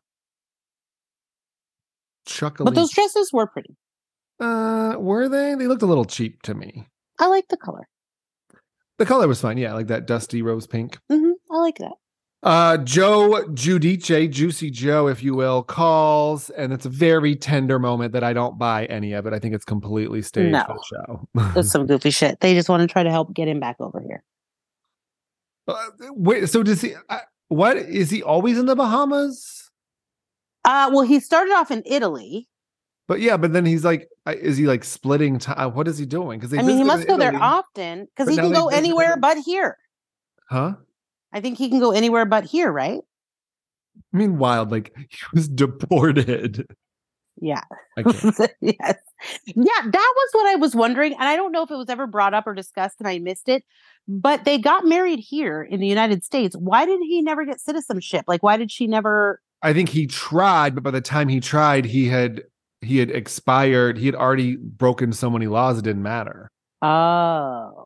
Chuckling. But those dresses were pretty. Were they? They looked a little cheap to me. I like the color. The color was fine. Yeah, like that dusty rose pink. Mm-hmm. I like that. Joe Giudice, Juicy Joe, if you will, calls, and it's a very tender moment that I don't buy any of it. I think it's completely staged for the show. That's some goofy shit. They just want to try to help get him back over here. Wait, so does he? What is he always in the Bahamas? Well, he started off in Italy. But then he's like, is he like splitting time? What is he doing? Because he must go there often because he can go anywhere but here. Huh? I think he can go anywhere but here, right? I mean, wild. Like he was deported. Yeah. Yes. Yeah, that was what I was wondering. And I don't know if it was ever brought up or discussed and I missed it. But they got married here in the United States. Why did he never get citizenship? Like, why did she never? I think he tried, but by the time he tried, he had expired. He had already broken so many laws, it didn't matter. Oh.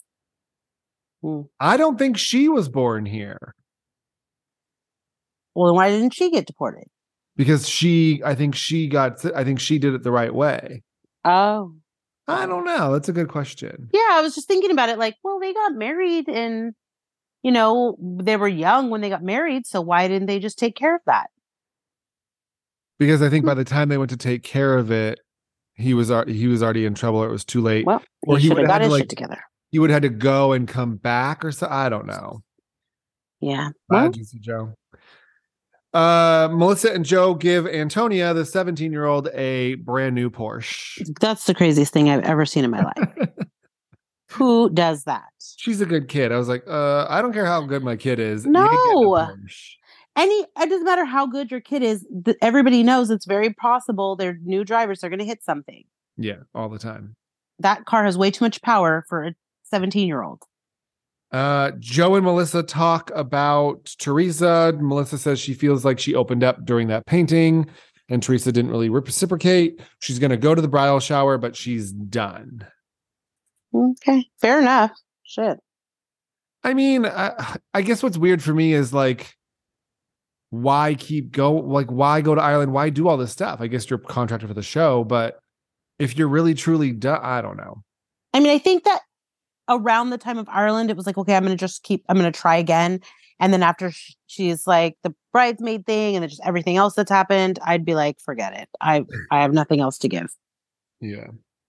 I don't think she was born here. Well, then why didn't she get deported? Because I think she did it the right way. Oh. I don't know. That's a good question. Yeah, I was just thinking about it like, well, they got married and, they were young when they got married. So why didn't they just take care of that? Because I think by the time they went to take care of it, he was already in trouble. Or it was too late. Well, he should have got his shit together. He would have had to go and come back or so. I don't know. Yeah. Bye, Juicy Joe. Melissa and Joe give Antonia, the 17-year-old, a brand new Porsche. That's the craziest thing I've ever seen in my life. Who does that? She's a good kid. I was like, I don't care how good my kid is. No. It doesn't matter how good your kid is. Everybody knows it's very possible their new drivers are going to hit something. Yeah, all the time. That car has way too much power for a 17-year-old. Joe and Melissa talk about Teresa. Melissa says she feels like she opened up during that painting and Teresa didn't really reciprocate. She's going to go to the bridal shower, but she's done. Okay, fair enough. Shit. I mean, I guess what's weird for me is like, why why go to Ireland? Why do all this stuff? I guess you're contracted for the show, but if you're really truly done, I don't know. I mean, I think that around the time of Ireland, it was like, okay, I'm going to try again. And then after she's like the bridesmaid thing and then just everything else that's happened, I'd be like, forget it. I have nothing else to give. Yeah.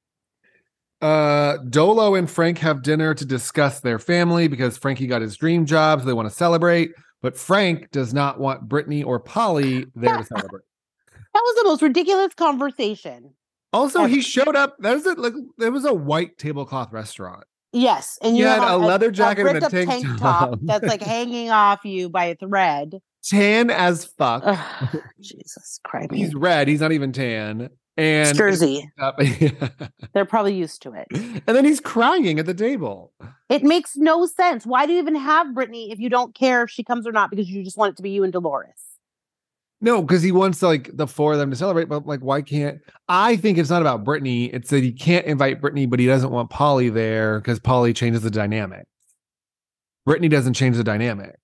Dolo and Frank have dinner to discuss their family because Frankie got his dream job, so they want to celebrate. But Frank does not want Brittany or Polly there to celebrate. That was the most ridiculous conversation. Also, he showed up. There was a white tablecloth restaurant. Yes, and you had a leather jacket and a tank top that's like hanging off you by a thread. Tan as fuck. Ugh, Jesus Christ! He's red. He's not even tan. And it's Jersey. They're probably used to it. And then he's crying at the table. It makes no sense. Why do you even have Brittany if you don't care if she comes or not because you just want it to be you and Dolores? No, because he wants like the four of them to celebrate, but like, why can't? I think it's not about Brittany. It's that he can't invite Brittany, but he doesn't want Polly there because Polly changes the dynamic. Brittany doesn't change the dynamic.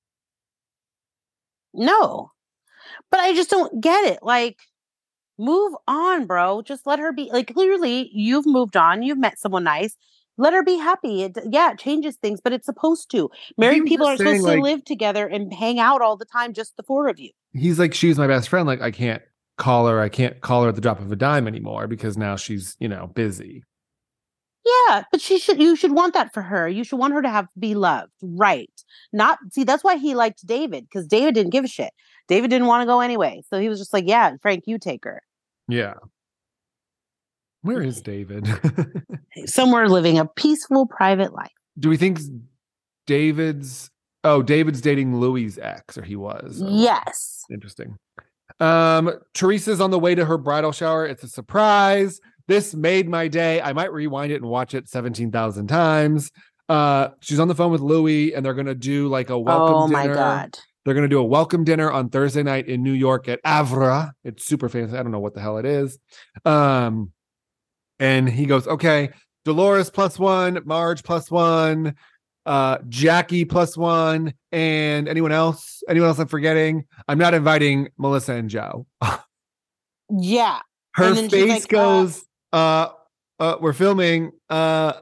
No, but I just don't get it. Like, move on, bro. Just let her be. Like, clearly you've moved on. You've met someone nice. Let her be happy. It changes things, but it's supposed to. Married people are supposed to live together and hang out all the time, just the four of you. He's like, she's my best friend. Like, I can't call her at the drop of a dime anymore because now she's, busy. Yeah, but you should want that for her. You should want her to be loved. Right. That's why he liked David, because David didn't give a shit. David didn't want to go anyway. So he was just like, yeah, Frank, you take her. Yeah. Where is David? Somewhere living a peaceful private life. Do we think David's dating Louis' ex, or he was? Yes. Interesting. Teresa's on the way to her bridal shower. It's a surprise. This made my day. I might rewind it and watch it 17,000 times. She's on the phone with Louis, and they're going to do like a welcome dinner. Oh, my God. They're going to do a welcome dinner on Thursday night in New York at Havre. It's super fancy. I don't know what the hell it is. And he goes, okay, Dolores +1, Marge +1, Jackie +1, and anyone else I'm forgetting. I'm not inviting Melissa and Joe. Yeah. Her face like, goes, we're filming. That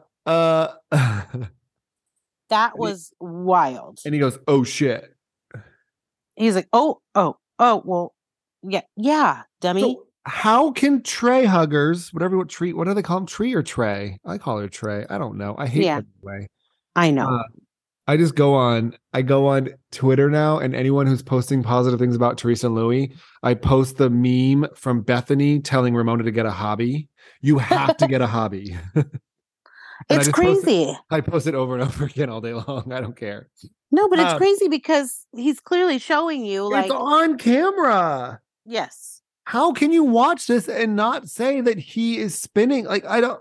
was wild. And he goes, oh shit. He's like, oh, well, yeah, dummy. So how can Trey huggers, what do they call them? Tree or Trey? I call her Trey. I don't know. I hate that way. I know. I go on Twitter now, and anyone who's posting positive things about Teresa and Louis, I post the meme from Bethany telling Ramona to get a hobby. You have to get a hobby. It's crazy. I post it over and over again all day long. I don't care. No, but it's crazy because he's clearly showing you like it's on camera. Yes. How can you watch this and not say that he is spinning? Like, I don't.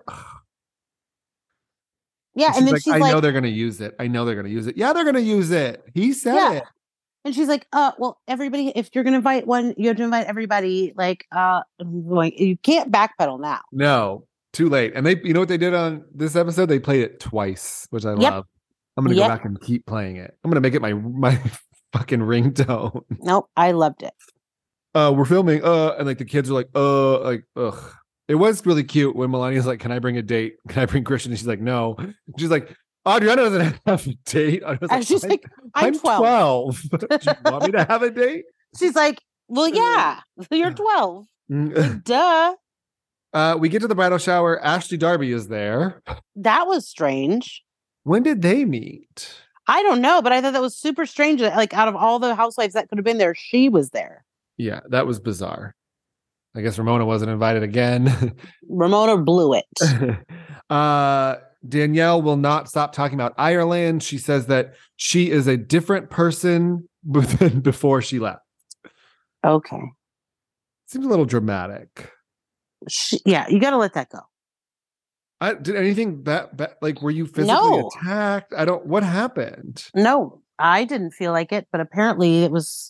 Yeah, and then like, I know they're going to use it. Yeah, they're going to use it. He said it. And she's like, well, everybody, if you're going to invite one, you have to invite everybody. Like, you can't backpedal now. No, too late. And you know what they did on this episode? They played it twice, which I love. I'm going to go back and keep playing it. I'm going to make it my fucking ringtone. Nope, I loved it. We're filming, and like the kids are like, ugh. It was really cute when Melania's like, can I bring a date? Can I bring Christian? And she's like, no. She's like, Adriana doesn't have a date. She's like, I'm 12. Do you want me to have a date? She's like, well, yeah, you're 12. Like, duh. We get to the bridal shower. Ashley Darby is there. That was strange. When did they meet? I don't know, but I thought that was super strange. Like, out of all the housewives that could have been there, she was there. Yeah, that was bizarre. I guess Ramona wasn't invited again. Ramona blew it. Danielle will not stop talking about Ireland. She says that she is a different person than before she left. Okay. Seems a little dramatic. You got to let that go. Did anything like, were you physically attacked? What happened? No, I didn't feel like it, but apparently it was,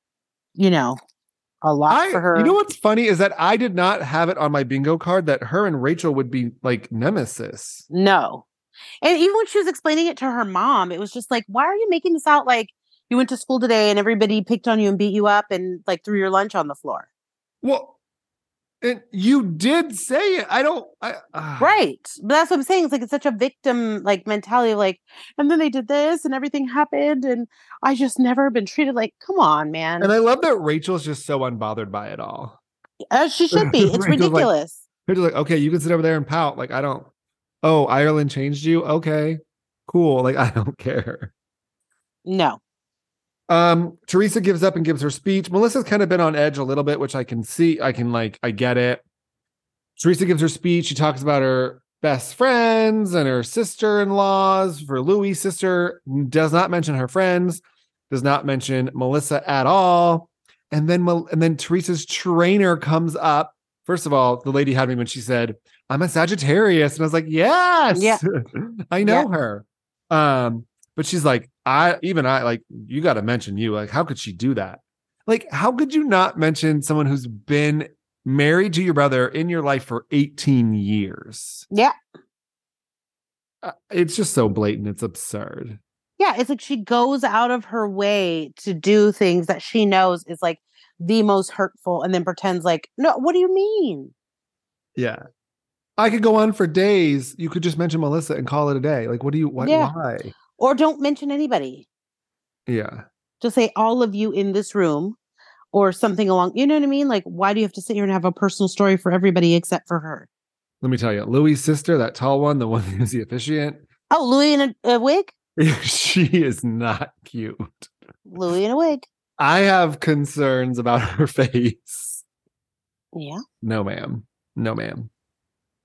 a lot for her. You know what's funny is that I did not have it on my bingo card that her and Rachel would be like nemesis. No. And even when she was explaining it to her mom, it was just like, why are you making this out like you went to school today and everybody picked on you and beat you up and like threw your lunch on the floor? Well, and you did say it. Right. But that's what I'm saying. It's like, it's such a victim like mentality of like, and then they did this and everything happened and I just never been treated like, come on, man. And I love that Rachel's just so unbothered by it all. As she should be. It's ridiculous. Rachel's like, okay, you can sit over there and pout. Like, Ireland changed you? Okay, cool. Like, I don't care. No. Teresa gives up and gives her speech. Melissa's kind of been on edge a little bit, which I can see. I get it. Teresa gives her speech. She talks about her best friends and her sister-in-laws. For Louis' sister, does not mention her friends, does not mention Melissa at all. And then Teresa's trainer comes up. First of all, the lady had me when she said, I'm a Sagittarius. And I was like, yes, yeah. I know her. But she's like, you got to mention you. Like, how could she do that? Like, how could you not mention someone who's been married to your brother in your life for 18 years? Yeah. It's just so blatant. It's absurd. Yeah. It's like she goes out of her way to do things that she knows is like the most hurtful and then pretends like, no, what do you mean? Yeah. I could go on for days. You could just mention Melissa and call it a day. Like, why? Or don't mention anybody. Yeah. Just say all of you in this room or something along. You know what I mean? Like, why do you have to sit here and have a personal story for everybody except for her? Let me tell you, Louis' sister, that tall one, the one who's the officiant. Oh, Louis in a wig? She is not cute. Louis in a wig. I have concerns about her face. Yeah. No, ma'am.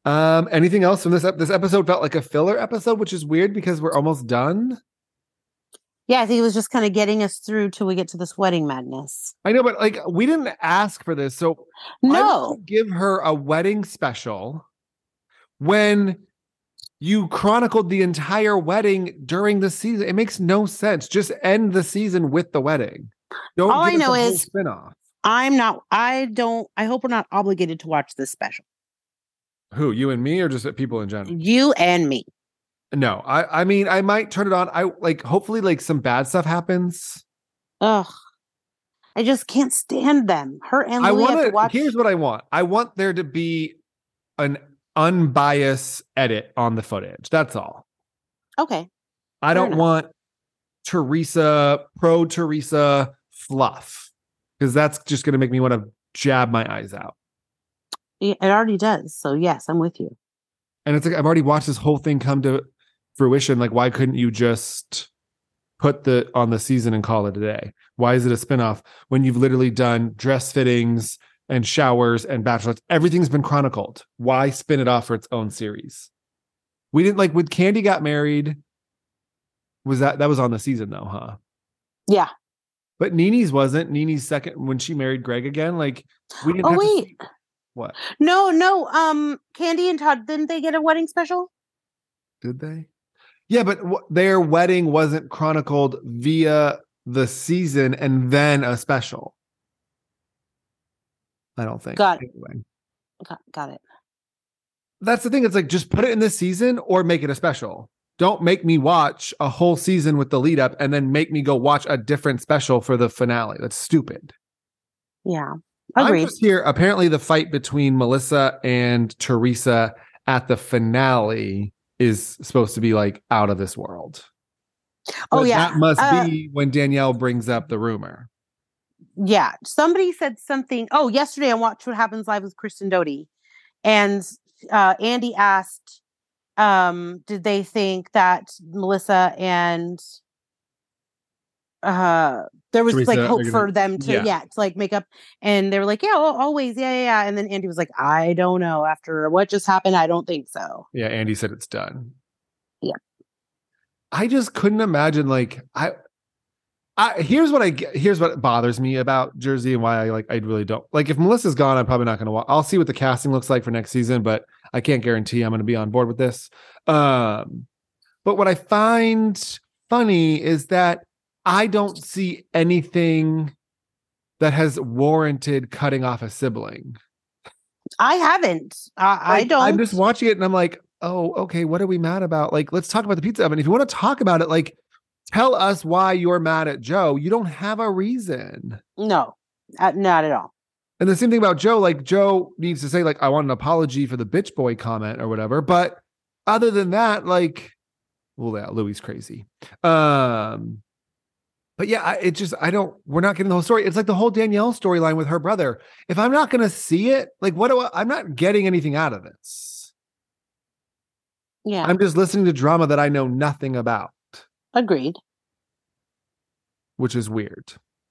Anything else from this episode? Felt like a filler episode, which is weird because we're almost done. Yeah, I think it was just kind of getting us through till we get to this wedding madness. I know, but like we didn't ask for this, so no, I give her a wedding special when you chronicled the entire wedding during the season. It makes no sense. Just end the season with the wedding. Don't. All I know is spin-off. I hope we're not obligated to watch this special. Who, you and me, or just people in general? You and me. No, I mean, I might turn it on. I like, hopefully like some bad stuff happens. Ugh. I just can't stand them. Her and Louis have to watch. Here's what I want. I want there to be an unbiased edit on the footage. That's all. Okay. I don't want Teresa fluff, because that's just going to make me want to jab my eyes out. It already does. So yes, I'm with you. And it's like, I've already watched this whole thing come to fruition. Like, why couldn't you just put on the season and call it a day? Why is it a spinoff when you've literally done dress fittings and showers and bachelorettes? Everything's been chronicled. Why spin it off for its own series? We didn't, like, when Candy got married, that was on the season though, huh? Yeah. But Nene's wasn't. Nene's second, when she married Greg again, like, we didn't have to see. What? No. Candy and Todd, didn't they get a wedding special? Did they? Yeah, but their wedding wasn't chronicled via the season and then a special. I don't think. Got it. Got it. That's the thing. It's like, just put it in this season or make it a special. Don't make me watch a whole season with the lead up and then make me go watch a different special for the finale. That's stupid. Yeah. Agreed. I'm just here. Apparently the fight between Melissa and Teresa at the finale is supposed to be like out of this world. Oh, yeah. That must be when Danielle brings up the rumor. Yeah. Somebody said something. Oh, yesterday I watched What Happens Live with Kristen Doty. And Andy asked, did they think that Melissa and there was Teresa, like hope for them to to like make up, and they were like, yeah, always, yeah. And then Andy was like, I don't know, after what just happened, I don't think so. Yeah, Andy said it's done. Yeah. I just couldn't imagine, like, here's what bothers me about Jersey and why I really don't like. If Melissa's gone, I'm probably not going to watch. I'll see what the casting looks like for next season, but I can't guarantee I'm going to be on board with this. But what I find funny is that I don't see anything that has warranted cutting off a sibling. I haven't. I don't. I'm just watching it and I'm like, oh, okay, what are we mad about? Like, let's talk about the pizza oven. If you want to talk about it, like, tell us why you're mad at Joe. You don't have a reason. No, not at all. And the same thing about Joe. Like, Joe needs to say, like, I want an apology for the bitch boy comment or whatever. But other than that, like, well, yeah, Louis crazy. But yeah, we're not getting the whole story. It's like the whole Danielle storyline with her brother. If I'm not going to see it, like, I'm not getting anything out of this. Yeah. I'm just listening to drama that I know nothing about. Agreed. Which is weird.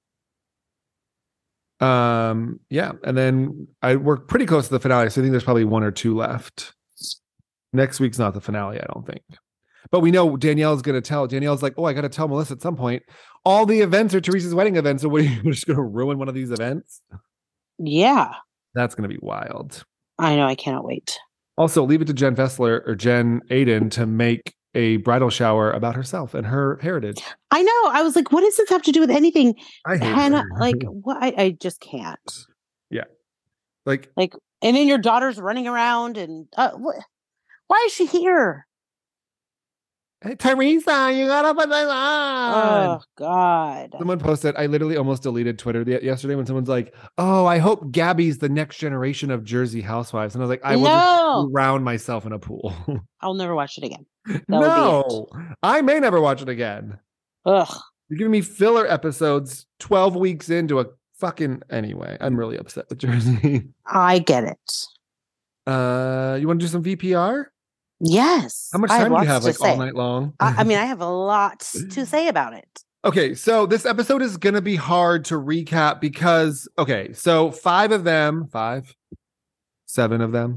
Yeah. And then we're pretty close to the finale. So I think there's probably one or two left. Next week's not the finale, I don't think. But we know Danielle's like, oh, I got to tell Melissa at some point. All the events are Teresa's wedding events. So what are you just going to ruin one of these events? Yeah. That's going to be wild. I know. I cannot wait. Also, leave it to Jen Fessler or Jen Aiden to make a bridal shower about herself and her heritage. I know. I was like, what does this have to do with anything? Hannah, like, what? I just can't. Yeah. Like, and then your daughter's running around and why is she here? Hey, Teresa, you gotta put this on. Oh, God. Someone posted, I literally almost deleted Twitter yesterday when someone's like, oh, I hope Gabby's the next generation of Jersey Housewives. And I was like, I will just drown myself in a pool. I'll never watch it again. No, I may never watch it again. Ugh. You're giving me filler episodes 12 weeks into a fucking... Anyway, I'm really upset with Jersey. I get it. You want to do some VPR? Yes. How much time do you have, like, all night long? I mean, I have a lot to say about it. Okay, so this episode is going to be hard to recap because, okay, so 7 of them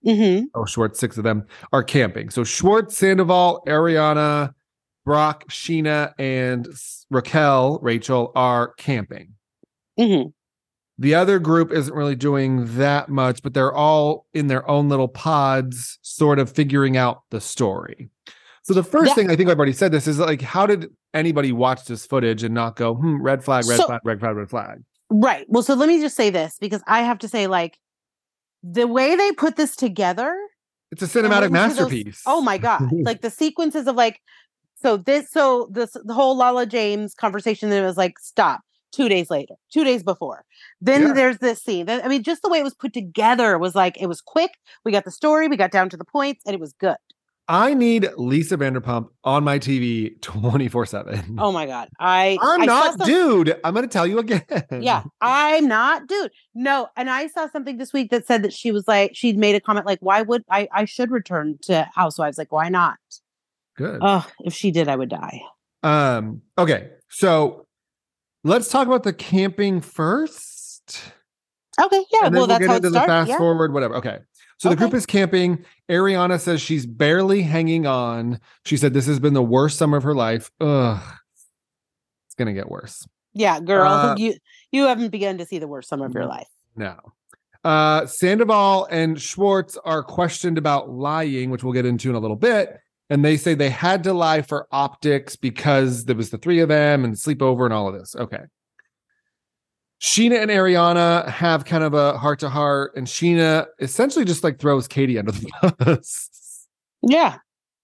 Oh, Schwartz, 6 of them are camping. So Schwartz, Sandoval, Ariana, Brock, Scheana, and Raquel, Rachel, are camping. The other group isn't really doing that much, but they're all in their own little pods, sort of figuring out the story. So the first thing, I think I've already said this, is like, how did anybody watch this footage and not go, red flag, red flag, red flag, red flag? Right. Well, so let me just say this, because I have to say, like, the way they put this together, it's a cinematic masterpiece. Oh my God. Like the sequences of like, the whole Lala James conversation, that it was like, stop. 2 days later, 2 days before. Then there's this scene. I mean, just the way it was put together was like, it was quick. We got the story, we got down to the points, and it was good. I need Lisa Vanderpump on my TV 24/7. Oh my God. I'm not dude. I'm going to tell you again. Yeah, I'm not dude. No. And I saw something this week that said that she was like, she'd made a comment like, why would I should return to Housewives? Like, why not? Good. If she did, I would die. Okay. So let's talk about the camping first. Okay. Yeah. Well, that's how it starts. The fast forward, whatever. Okay. So the group is camping. Ariana says she's barely hanging on. She said this has been the worst summer of her life. Ugh. It's going to get worse. Yeah, girl. You haven't begun to see the worst summer of your life. No. Sandoval and Schwartz are questioned about lying, which we'll get into in a little bit. And they say they had to lie for optics because there was the 3 of them and sleepover and all of this. Okay. Scheana and Ariana have kind of a heart-to-heart, and Scheana essentially just like throws Katie under the bus. Yeah.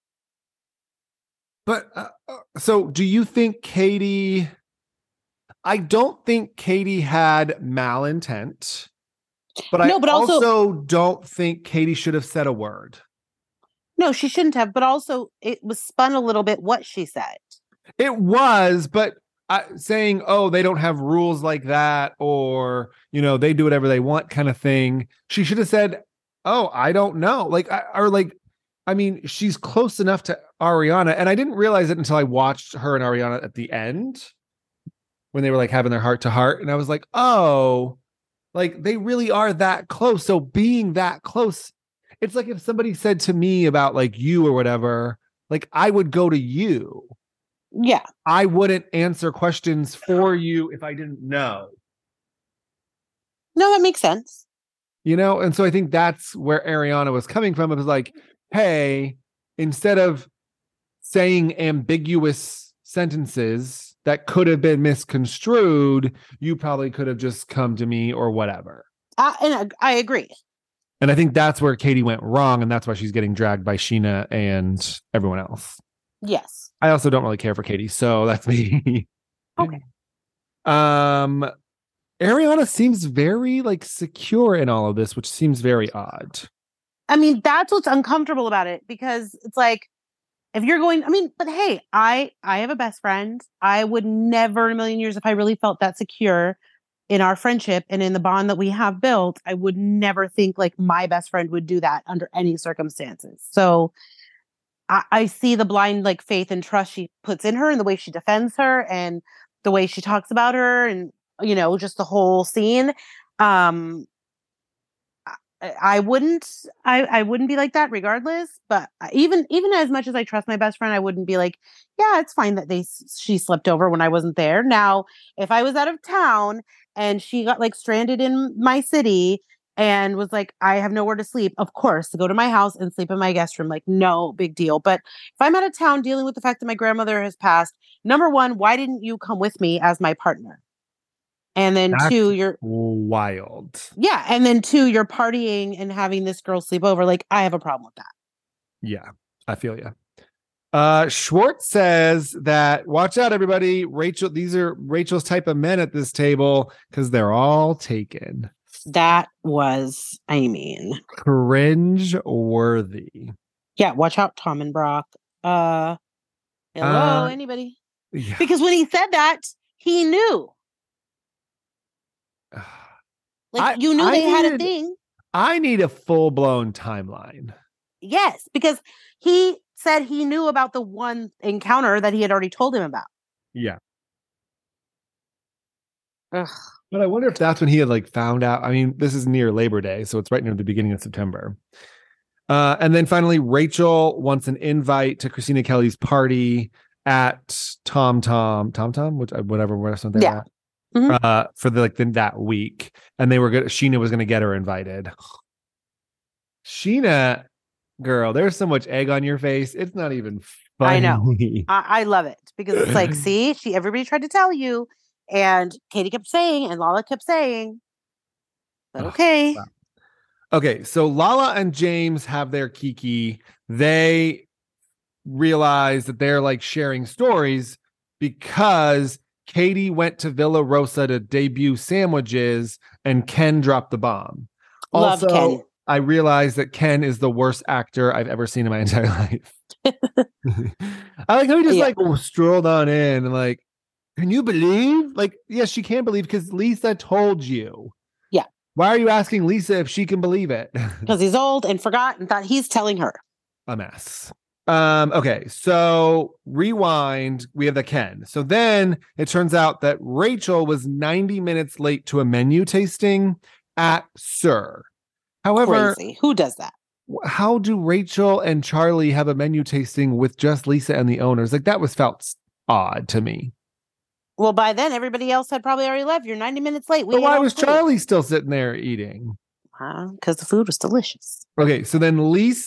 But so do you think Katie... I don't think Katie had malintent, but I also don't think Katie should have said a word. No, she shouldn't have, but also it was spun a little bit what she said. It was, but saying, oh, they don't have rules like that, or, they do whatever they want kind of thing. She should have said, oh, I don't know. She's close enough to Ariana. And I didn't realize it until I watched her and Ariana at the end when they were like having their heart to heart. And I was like, oh, like they really are that close. So being that close, it's like if somebody said to me about like you or whatever, like I would go to you. Yeah. I wouldn't answer questions for you if I didn't know. No, that makes sense. And so I think that's where Ariana was coming from. It was like, hey, instead of saying ambiguous sentences that could have been misconstrued, you probably could have just come to me or whatever. And I agree. And I think that's where Katie went wrong. And that's why she's getting dragged by Scheana and everyone else. Yes. I also don't really care for Katie, so that's me. Okay. Ariana seems very like secure in all of this, which seems very odd. I mean, that's what's uncomfortable about it, because it's like, if you're going, but hey, I have a best friend. I would never in a million years, if I really felt that secure in our friendship and in the bond that we have built, I would never think like my best friend would do that under any circumstances. So I see the blind like faith and trust she puts in her, and the way she defends her, and the way she talks about her, and just the whole scene. I wouldn't be like that regardless. But even as much as I trust my best friend, I wouldn't be like, yeah, it's fine that she slept over when I wasn't there. Now, if I was out of town and she got like stranded in my city and was like, I have nowhere to sleep, of course, to go to my house and sleep in my guest room, like no big deal. But if I'm out of town dealing with the fact that my grandmother has passed, number one, why didn't you come with me as my partner? And then that's 2, you're wild. Yeah. And then 2, you're partying and having this girl sleep over. Like, I have a problem with that. Yeah, I feel you. Schwartz says that, watch out, everybody. These are Rachel's type of men at this table because they're all taken. That was, cringe worthy. Yeah, watch out, Tom and Brock. Hello, anybody? Yeah. Because when he said that, he knew. Like, you knew they had a thing. I need a full-blown timeline. Yes, because he said he knew about the one encounter that he had already told him about. Yeah. Ugh. But I wonder if that's when he had like found out. I mean, this is near Labor Day, so it's right near the beginning of September. And then finally, Rachel wants an invite to Christina Kelly's party at Tom, whatever restaurant they're at. Mm-hmm. For that week. And Sheena was gonna get her invited. Sheena, girl, there's so much egg on your face. It's not even funny. I know. I love it because it's like, see, everybody tried to tell you, and Katie kept saying, and Lala kept saying, but okay. Wow. Okay, so Lala and James have their kiki. They realize that they're like sharing stories because Katie went to Villa Rosa to debut sandwiches and Ken dropped the bomb. Love also, Ken. I realized that Ken is the worst actor I've ever seen in my entire life. I like how he just strolled on in and like, can you believe? Like, yes, she can believe because Lisa told you. Yeah. Why are you asking Lisa if she can believe it? Because he's old and forgot and thought he's telling her. A mess. Okay, so rewind. We have the Ken. So then it turns out that Rachel was 90 minutes late to a menu tasting at SUR. However, crazy. Who does that? How do Rachel and Charlie have a menu tasting with just Lisa and the owners? Like that felt odd to me. Well, by then everybody else had probably already left. You're 90 minutes late. But why was Charlie still sitting there eating? Because the food was delicious. Okay, so then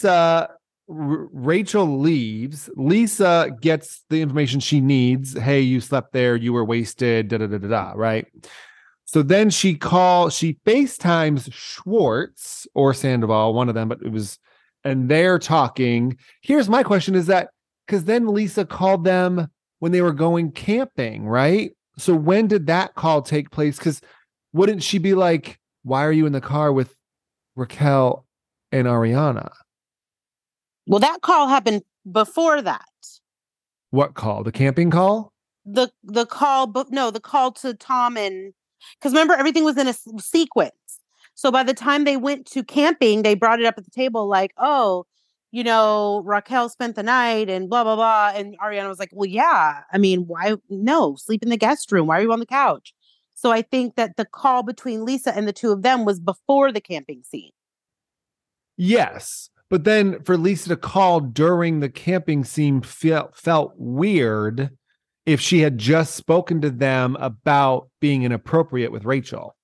Rachel leaves. Lisa gets the information she needs. Hey, you slept there. You were wasted. Right? So then she FaceTimes Schwartz or Sandoval, one of them, and they're talking. Here's my question is that, because then Lisa called them when they were going camping, right? So when did that call take place? Because wouldn't she be like, why are you in the car with Raquel and Ariana? Well, that call happened before that. What call? The camping call? The call, but no, the call to Tom and... Because remember, everything was in a sequence. So by the time they went to camping, they brought it up at the table like, oh, Raquel spent the night and blah, blah, blah. And Ariana was like, well, yeah. I mean, why? No, sleep in the guest room. Why are you on the couch? So I think that the call between Lisa and the two of them was before the camping scene. Yes. But then for Lisa to call during the camping scene felt weird if she had just spoken to them about being inappropriate with Rachel.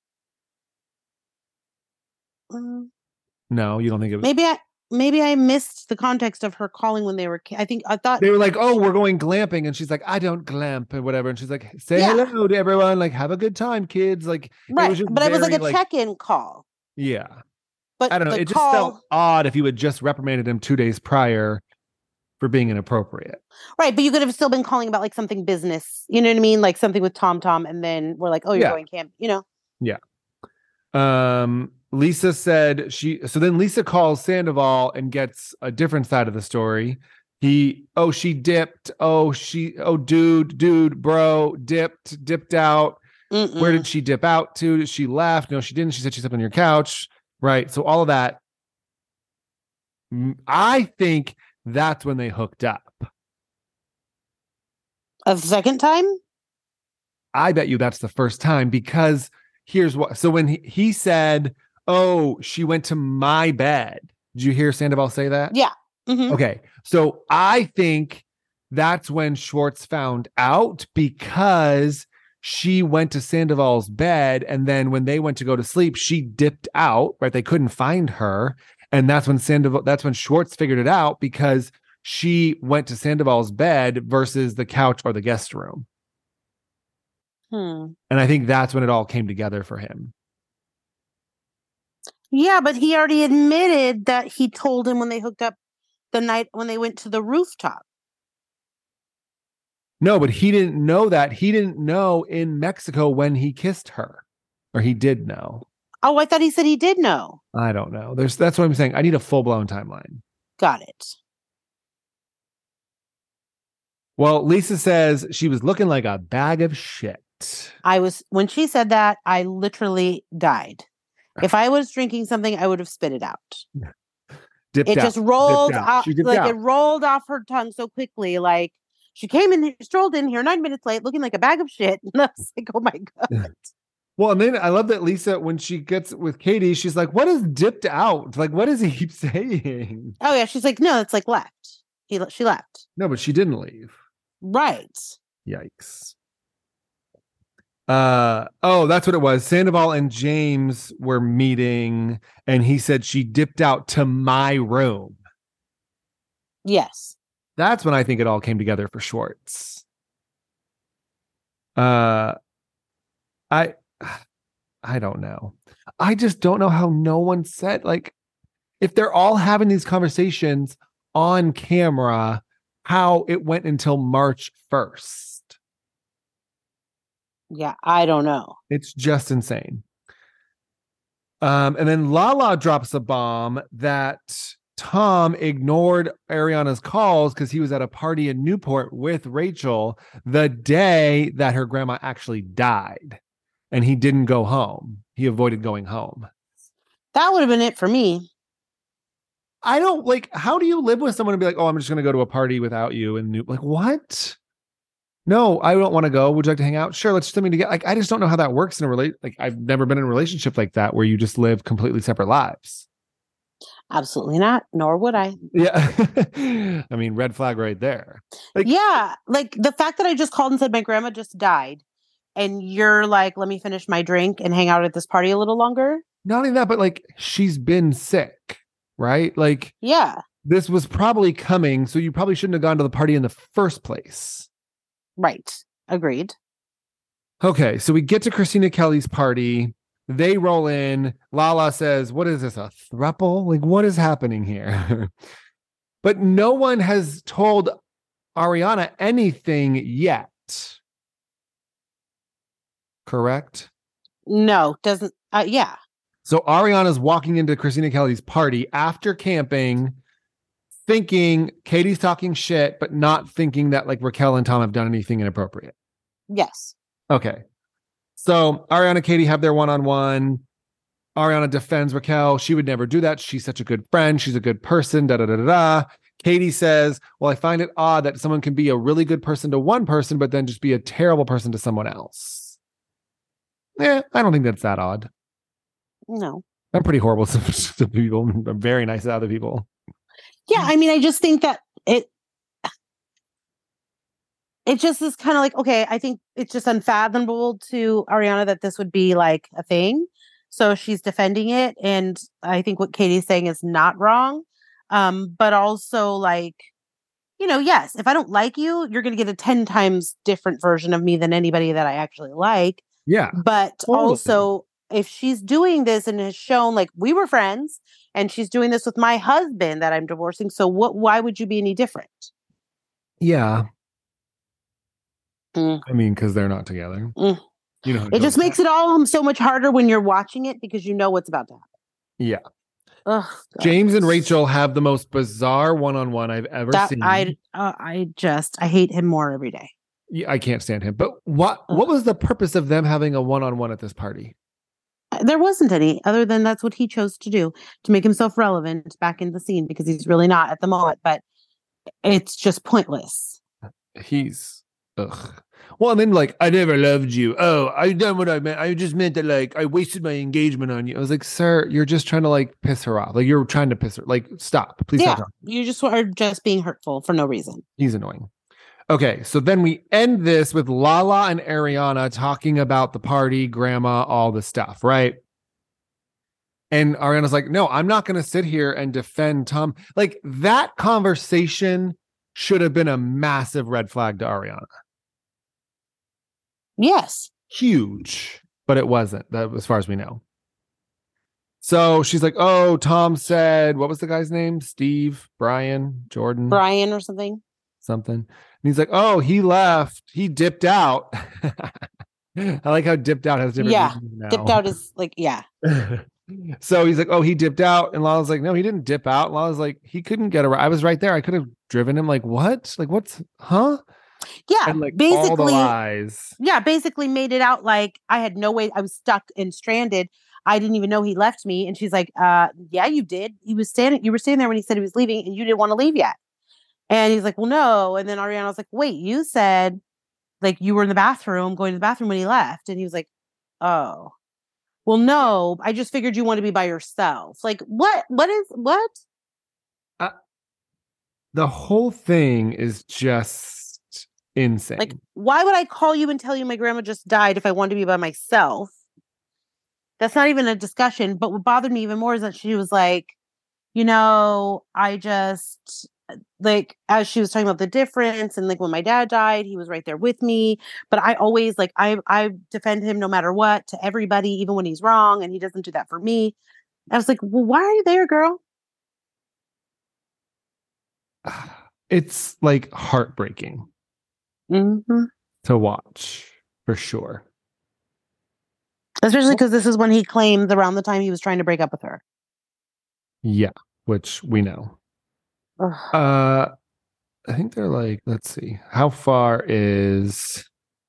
No, you don't think it was? Maybe I missed the context of her calling when they were... I thought... They were like, oh, we're going glamping. And she's like, I don't glamp or whatever. And she's like, say hello to everyone. Like, have a good time, kids. Like, right. It was like a check-in call. Yeah. But I don't know. It just felt odd if you had just reprimanded him 2 days prior for being inappropriate. Right. But you could have still been calling about like something business. You know what I mean? Like something with Tom. And then we're like, oh, you're going camp, Yeah. Lisa said so then Lisa calls Sandoval and gets a different side of the story. She dipped. Dude, bro, dipped out. Mm-mm. Where did she dip out to? She left. No, she didn't. She said she slept on your couch. Right. So all of that. I think that's when they hooked up. A second time? I bet you that's the first time, because here's what. So when he said, oh, she went to my bed. Did you hear Sandoval say that? Yeah. Mm-hmm. Okay. So I think that's when Schwartz found out, because she went to Sandoval's bed. And then when they went to go to sleep, she dipped out, right? They couldn't find her. And that's when Schwartz figured it out, because she went to Sandoval's bed versus the couch or the guest room. And I think that's when it all came together for him. Yeah, but he already admitted that he told him when they hooked up the night when they went to the rooftop. No, but he didn't know that. He didn't know in Mexico when he kissed her. Or he did know. Oh, I thought he said he did know. I don't know. That's what I'm saying. I need a full-blown timeline. Got it. Well, Lisa says she was looking like a bag of shit. When she said that, I literally died. If I was drinking something, I would have spit it out. Just rolled out. It rolled off her tongue so quickly. Like, she came in, strolled in here 9 minutes late, looking like a bag of shit. And I was like, oh my God. Well, and then I love that Lisa, when she gets with Katie, she's like, what is dipped out? Like, what does he keep saying? Oh, yeah. She's like, no, it's like left. She left. No, but she didn't leave. Right. Yikes. Oh, that's what it was. Sandoval and James were meeting, and he said she dipped out to my room. Yes. That's when I think it all came together for Schwartz. I don't know. I just don't know how no one said, like, if they're all having these conversations on camera, how it went until March 1st. Yeah, I don't know. It's just insane. And then Lala drops a bomb that Tom ignored Ariana's calls because he was at a party in Newport with Rachel the day that her grandma actually died. And he didn't go home. He avoided going home. That would have been it for me. I don't like, how do you live with someone and be like, oh, I'm just going to go to a party without you? And like, what? No, I don't want to go. Would you like to hang out? Sure, let's just together. Like, I just don't know how that works in a like, I've never been in a relationship like that where you just live completely separate lives. Absolutely not. Nor would I. Yeah. I mean, red flag right there. Like, yeah. Like the fact that I just called and said my grandma just died and you're like, let me finish my drink and hang out at this party a little longer. Not only that, but like she's been sick, right? Like, yeah, this was probably coming. So you probably shouldn't have gone to the party in the first place. Right. Agreed. Okay. So we get to Christina Kelly's party. They roll in. Lala says, what is this, a throuple? Like, what is happening here? But no one has told Ariana anything yet. Correct? No, doesn't. Yeah. So Ariana's walking into Christina Kelly's party after camping, thinking Katie's talking shit, but not thinking that like Raquel and Tom have done anything inappropriate. Yes. Okay. So Ariana and Katie have their one-on-one. Ariana defends Raquel. She would never do that. She's such a good friend. She's a good person. Da da da da da. Katie says, well, I find it odd that someone can be a really good person to one person, but then just be a terrible person to someone else. Yeah, I don't think that's that odd. No. I'm pretty horrible to people. I'm very nice to other people. Yeah, I mean, I just think that it just is kind of like, okay, I think it's just unfathomable to Ariana that this would be like a thing. So she's defending it. And I think what Katie's saying is not wrong. But also like, you know, yes, if I don't like you, you're going to get a 10 times different version of me than anybody that I actually like. Yeah. But totally. Also, if she's doing this and has shown like we were friends and she's doing this with my husband that I'm divorcing. So why would you be any different? Yeah. I mean, because they're not together. You know, it just makes it all so much harder when you're watching it because you know what's about to happen. Yeah. Ugh, James and Rachel have the most bizarre one-on-one I've ever seen. I hate him more every day. Yeah, I can't stand him. But what was the purpose of them having a one-on-one at this party? There wasn't any other than that's what he chose to do to make himself relevant back in the scene because he's really not at the moment. But it's just pointless. Well, and then like, I never loved you. Oh, I done what I meant. I just meant that like I wasted my engagement on you. I was like, sir, you're just trying to like piss her off. Like you're trying to piss her. Like, stop. Please stop. You just are just being hurtful for no reason. He's annoying. Okay, so then we end this with Lala and Ariana talking about the party, grandma, all the stuff, right? And Ariana's like, no, I'm not going to sit here and defend Tom. Like that conversation should have been a massive red flag to Ariana. Yes. Huge, but it wasn't, that as far as we know. So she's like, oh, Tom said, what was the guy's name? Steve, Brian, Jordan? Brian or something. And he's like, oh, he left. He dipped out. I like how dipped out has different meanings now. Dipped out is like, yeah. So he's like, oh, he dipped out. And Lala's like, no, he didn't dip out. And Lala's like, he couldn't get around. I was right there. I could have driven him. Like, what? Like, what's, huh? Yeah, and like basically, all the lies. Yeah, basically made it out like I had no way. I was stuck and stranded. I didn't even know he left me. And she's like, yeah, you did. You were standing there when he said he was leaving and you didn't want to leave yet. And he's like, well, no. And then Ariana was like, wait, you said like you were in the bathroom, going to the bathroom when he left. And he was like, Oh. Well, no, I just figured you want to be by yourself. Like, what? What? The whole thing is just insane. Like, why would I call you and tell you my grandma just died if I wanted to be by myself? That's not even a discussion. But what bothered me even more is that she was like, I just, like, as she was talking about the difference, and like when my dad died, he was right there with me. But I always, like, I defend him no matter what to everybody, even when he's wrong, and he doesn't do that for me. I was like, well, why are you there, girl? It's like heartbreaking to watch, for sure. Especially because this is when he claimed around the time he was trying to break up with her. Yeah, which we know. I think they're like, let's see, how far is...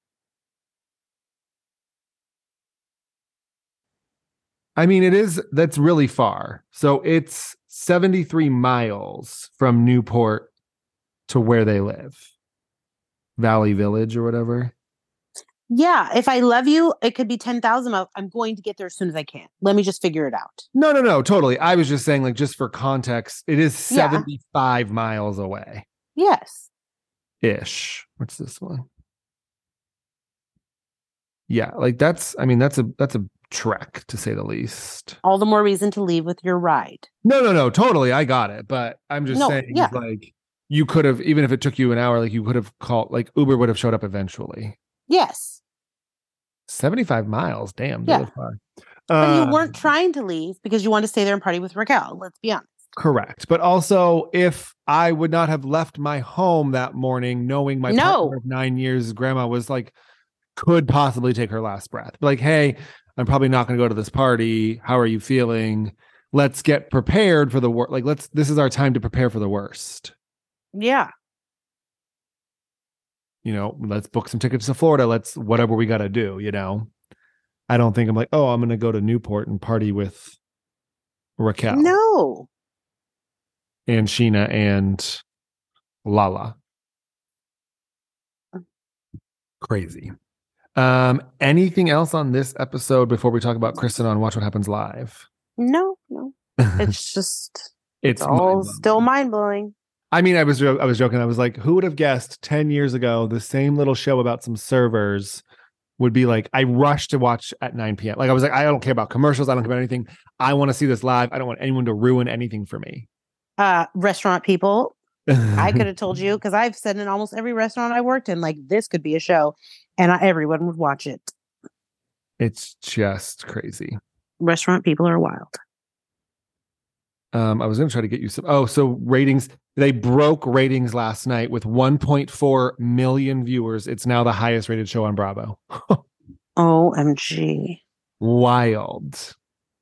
I mean, that's really far. So it's 73 miles from Newport to where they live. Valley Village or whatever. Yeah, if I love you, it could be 10,000 miles. I'm going to get there as soon as I can. Let me just figure it out. No, totally. I was just saying, like, just for context, it is 75 miles away. Yes. Ish. What's this one? Yeah, like that's a trek, to say the least. All the more reason to leave with your ride. No, totally. I got it. But I'm just saying, like, you could have, even if it took you an hour, like, you could have called, like, Uber would have showed up eventually. Yes. 75 miles. Damn. Yeah. Far. But you weren't trying to leave because you wanted to stay there and party with Raquel. Let's be honest. Correct. But also, if I would not have left my home that morning, knowing my partner of 9 years, grandma was like, could possibly take her last breath. Like, hey, I'm probably not going to go to this party. How are you feeling? Let's get prepared for the worst. Like, this is our time to prepare for the worst. Yeah. Let's book some tickets to Florida. Let's whatever we got to do, I don't think I'm like, oh, I'm going to go to Newport and party with Raquel. No. And Sheena and Lala. Crazy. Anything else on this episode before we talk about Kristen on Watch What Happens Live? No. It's just, it's all still mind-blowing. I mean, I was joking. I was like, who would have guessed 10 years ago, the same little show about some servers would be like, I rushed to watch at 9 p.m. Like, I was like, I don't care about commercials. I don't care about anything. I want to see this live. I don't want anyone to ruin anything for me. Restaurant people. I could have told you, because I've said in almost every restaurant I worked in, like, this could be a show, and everyone would watch it. It's just crazy. Restaurant people are wild. I was going to try to get you some. Oh, so ratings. They broke ratings last night with 1.4 million viewers. It's now the highest rated show on Bravo. OMG. Wild.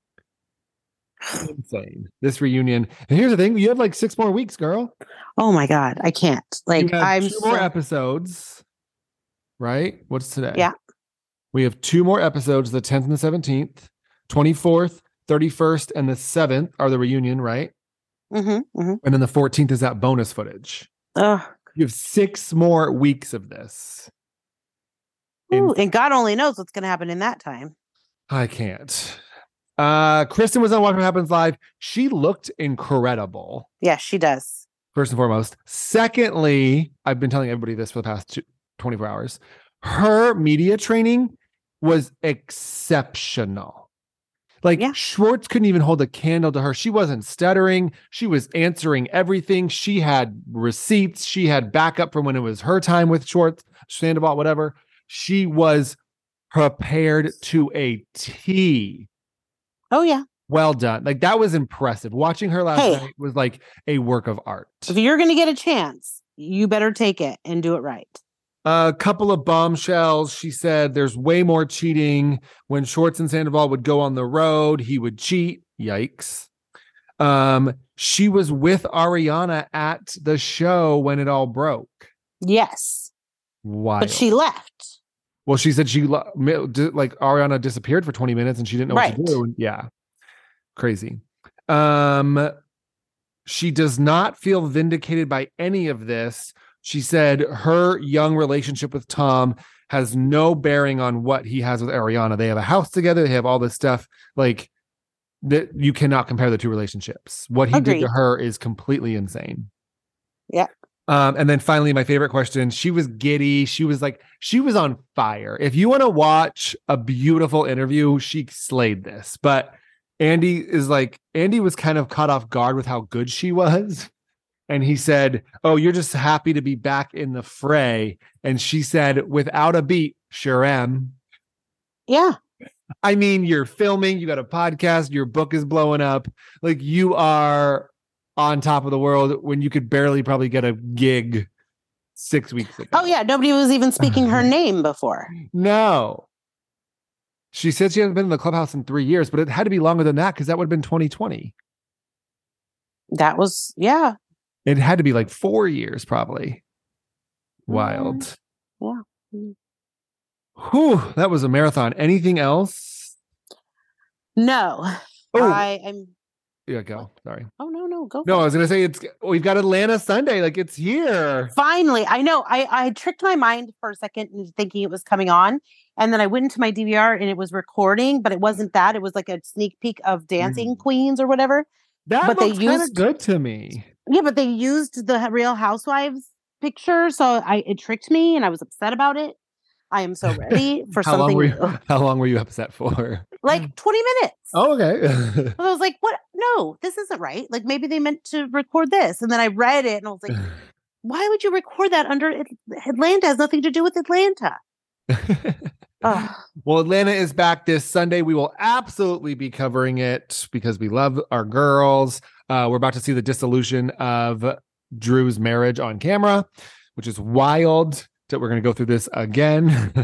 Insane. This reunion. And here's the thing. You have like 6 more weeks, girl. Oh my God. I can't. Like, I'm 2 more episodes. Right? What's today? Yeah. We have 2 more episodes, the 10th and the 17th, 24th, 31st, and the 7th are the reunion, right? And then the 14th is that bonus footage. You have 6 more weeks of this. Ooh, and God only knows what's going to happen in that time. I can't. Kristen was on Watch What Happens Live. She looked incredible. Yeah, she does. First and foremost. Secondly, I've been telling everybody this for the past 24 hours. Her media training was exceptional. Like, Schwartz couldn't even hold a candle to her. She wasn't stuttering. She was answering everything. She had receipts. She had backup from when it was her time with Schwartz, Sandoval, whatever. She was prepared to a T. Oh, yeah. Well done. Like, that was impressive. Watching her last night was like a work of art. If you're going to get a chance, you better take it and do it right. A couple of bombshells. She said there's way more cheating. When Schwartz and Sandoval would go on the road, he would cheat. Yikes. She was with Ariana at the show when it all broke. Yes. Wild. But she left. Well, she said like Ariana disappeared for 20 minutes and she didn't know what to do. Yeah. Crazy. She does not feel vindicated by any of this. She said her young relationship with Tom has no bearing on what he has with Ariana. They have a house together. They have all this stuff. Like, that you cannot compare the two relationships. What he did to her is completely insane. Yeah. And then finally, my favorite question, she was giddy. She was on fire. If you want to watch a beautiful interview, she slayed this. But Andy was kind of caught off guard with how good she was. And he said, "Oh, you're just happy to be back in the fray." And she said, "Without a beat, sure am." Yeah. I mean, you're filming, you got a podcast, your book is blowing up. Like, you are on top of the world when you could barely probably get a gig 6 weeks ago. Oh, yeah. Nobody was even speaking her name before. No. She said she hasn't been in the clubhouse in 3 years, but it had to be longer than that because that would have been 2020. That was, yeah. It had to be like 4 years, probably. Wild. Yeah. Whew, that was a marathon. Anything else? No. Oh. I'm. Yeah, go. Sorry. Oh, no, go. No, I was going to say we've got Atlanta Sunday. Like, it's here. Finally. I know. I tricked my mind for a second into thinking it was coming on. And then I went into my DVR and it was recording, but it wasn't that. It was like a sneak peek of Dancing Queens or whatever. That looks kind of good to me. Yeah, but they used the Real Housewives picture, so it tricked me, and I was upset about it. I am so ready for something new. How long were you upset for? Like 20 minutes. Oh, okay. I was like, what? No, this isn't right. Like, maybe they meant to record this. And then I read it, and I was like, why would you record that under Atlanta? It has nothing to do with Atlanta. Well, Atlanta is back this Sunday. We will absolutely be covering it because we love our girls. We're about to see the dissolution of Drew's marriage on camera, which is wild that we're going to go through this again.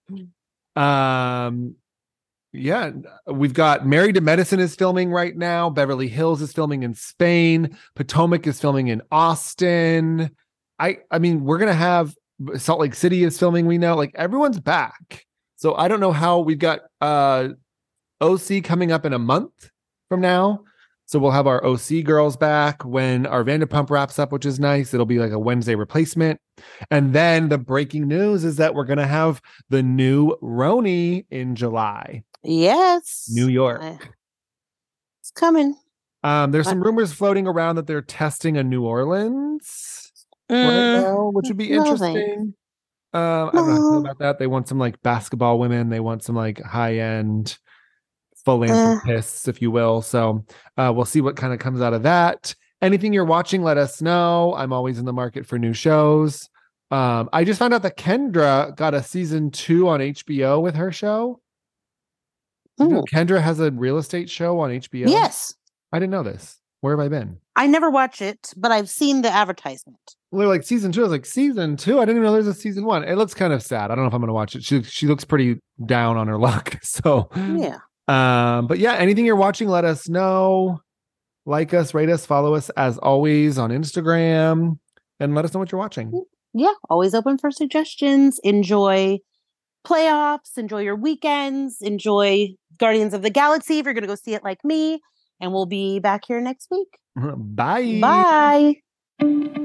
Yeah, we've got Married to Medicine is filming right now. Beverly Hills is filming in Spain. Potomac is filming in Austin. I mean, we're going to have Salt Lake City is filming. We know, like, everyone's back. So I don't know how. We've got OC coming up in a month from now. So we'll have our OC girls back when our Vanderpump wraps up, which is nice. It'll be like a Wednesday replacement. And then the breaking news is that we're going to have the new Roni in July. Yes. New York. It's coming. There's some rumors floating around that they're testing a New Orleans right now, which would be interesting. I don't know how to feel about that. They want some like basketball women. They want some like high-end philanthropists, if you will. So we'll see what kind of comes out of that. Anything you're watching, let us know. I'm always in the market for new shows. I just found out that Kendra got a season 2 on HBO with her show. You know, Kendra has a real estate show on HBO. Yes. I didn't know this. Where have I been? I never watch it, but I've seen the advertisement. Well, like season 2. I was like, season 2? I didn't even know there's a season 1. It looks kind of sad. I don't know if I'm going to watch it. She looks pretty down on her luck. So yeah. But yeah, anything you're watching, let us know. Like us, rate us, follow us as always on Instagram, and let us know what you're watching. Yeah, always open for suggestions. Enjoy playoffs, enjoy your weekends, enjoy Guardians of the Galaxy if you're going to go see it like me, and we'll be back here next week. Bye. Bye.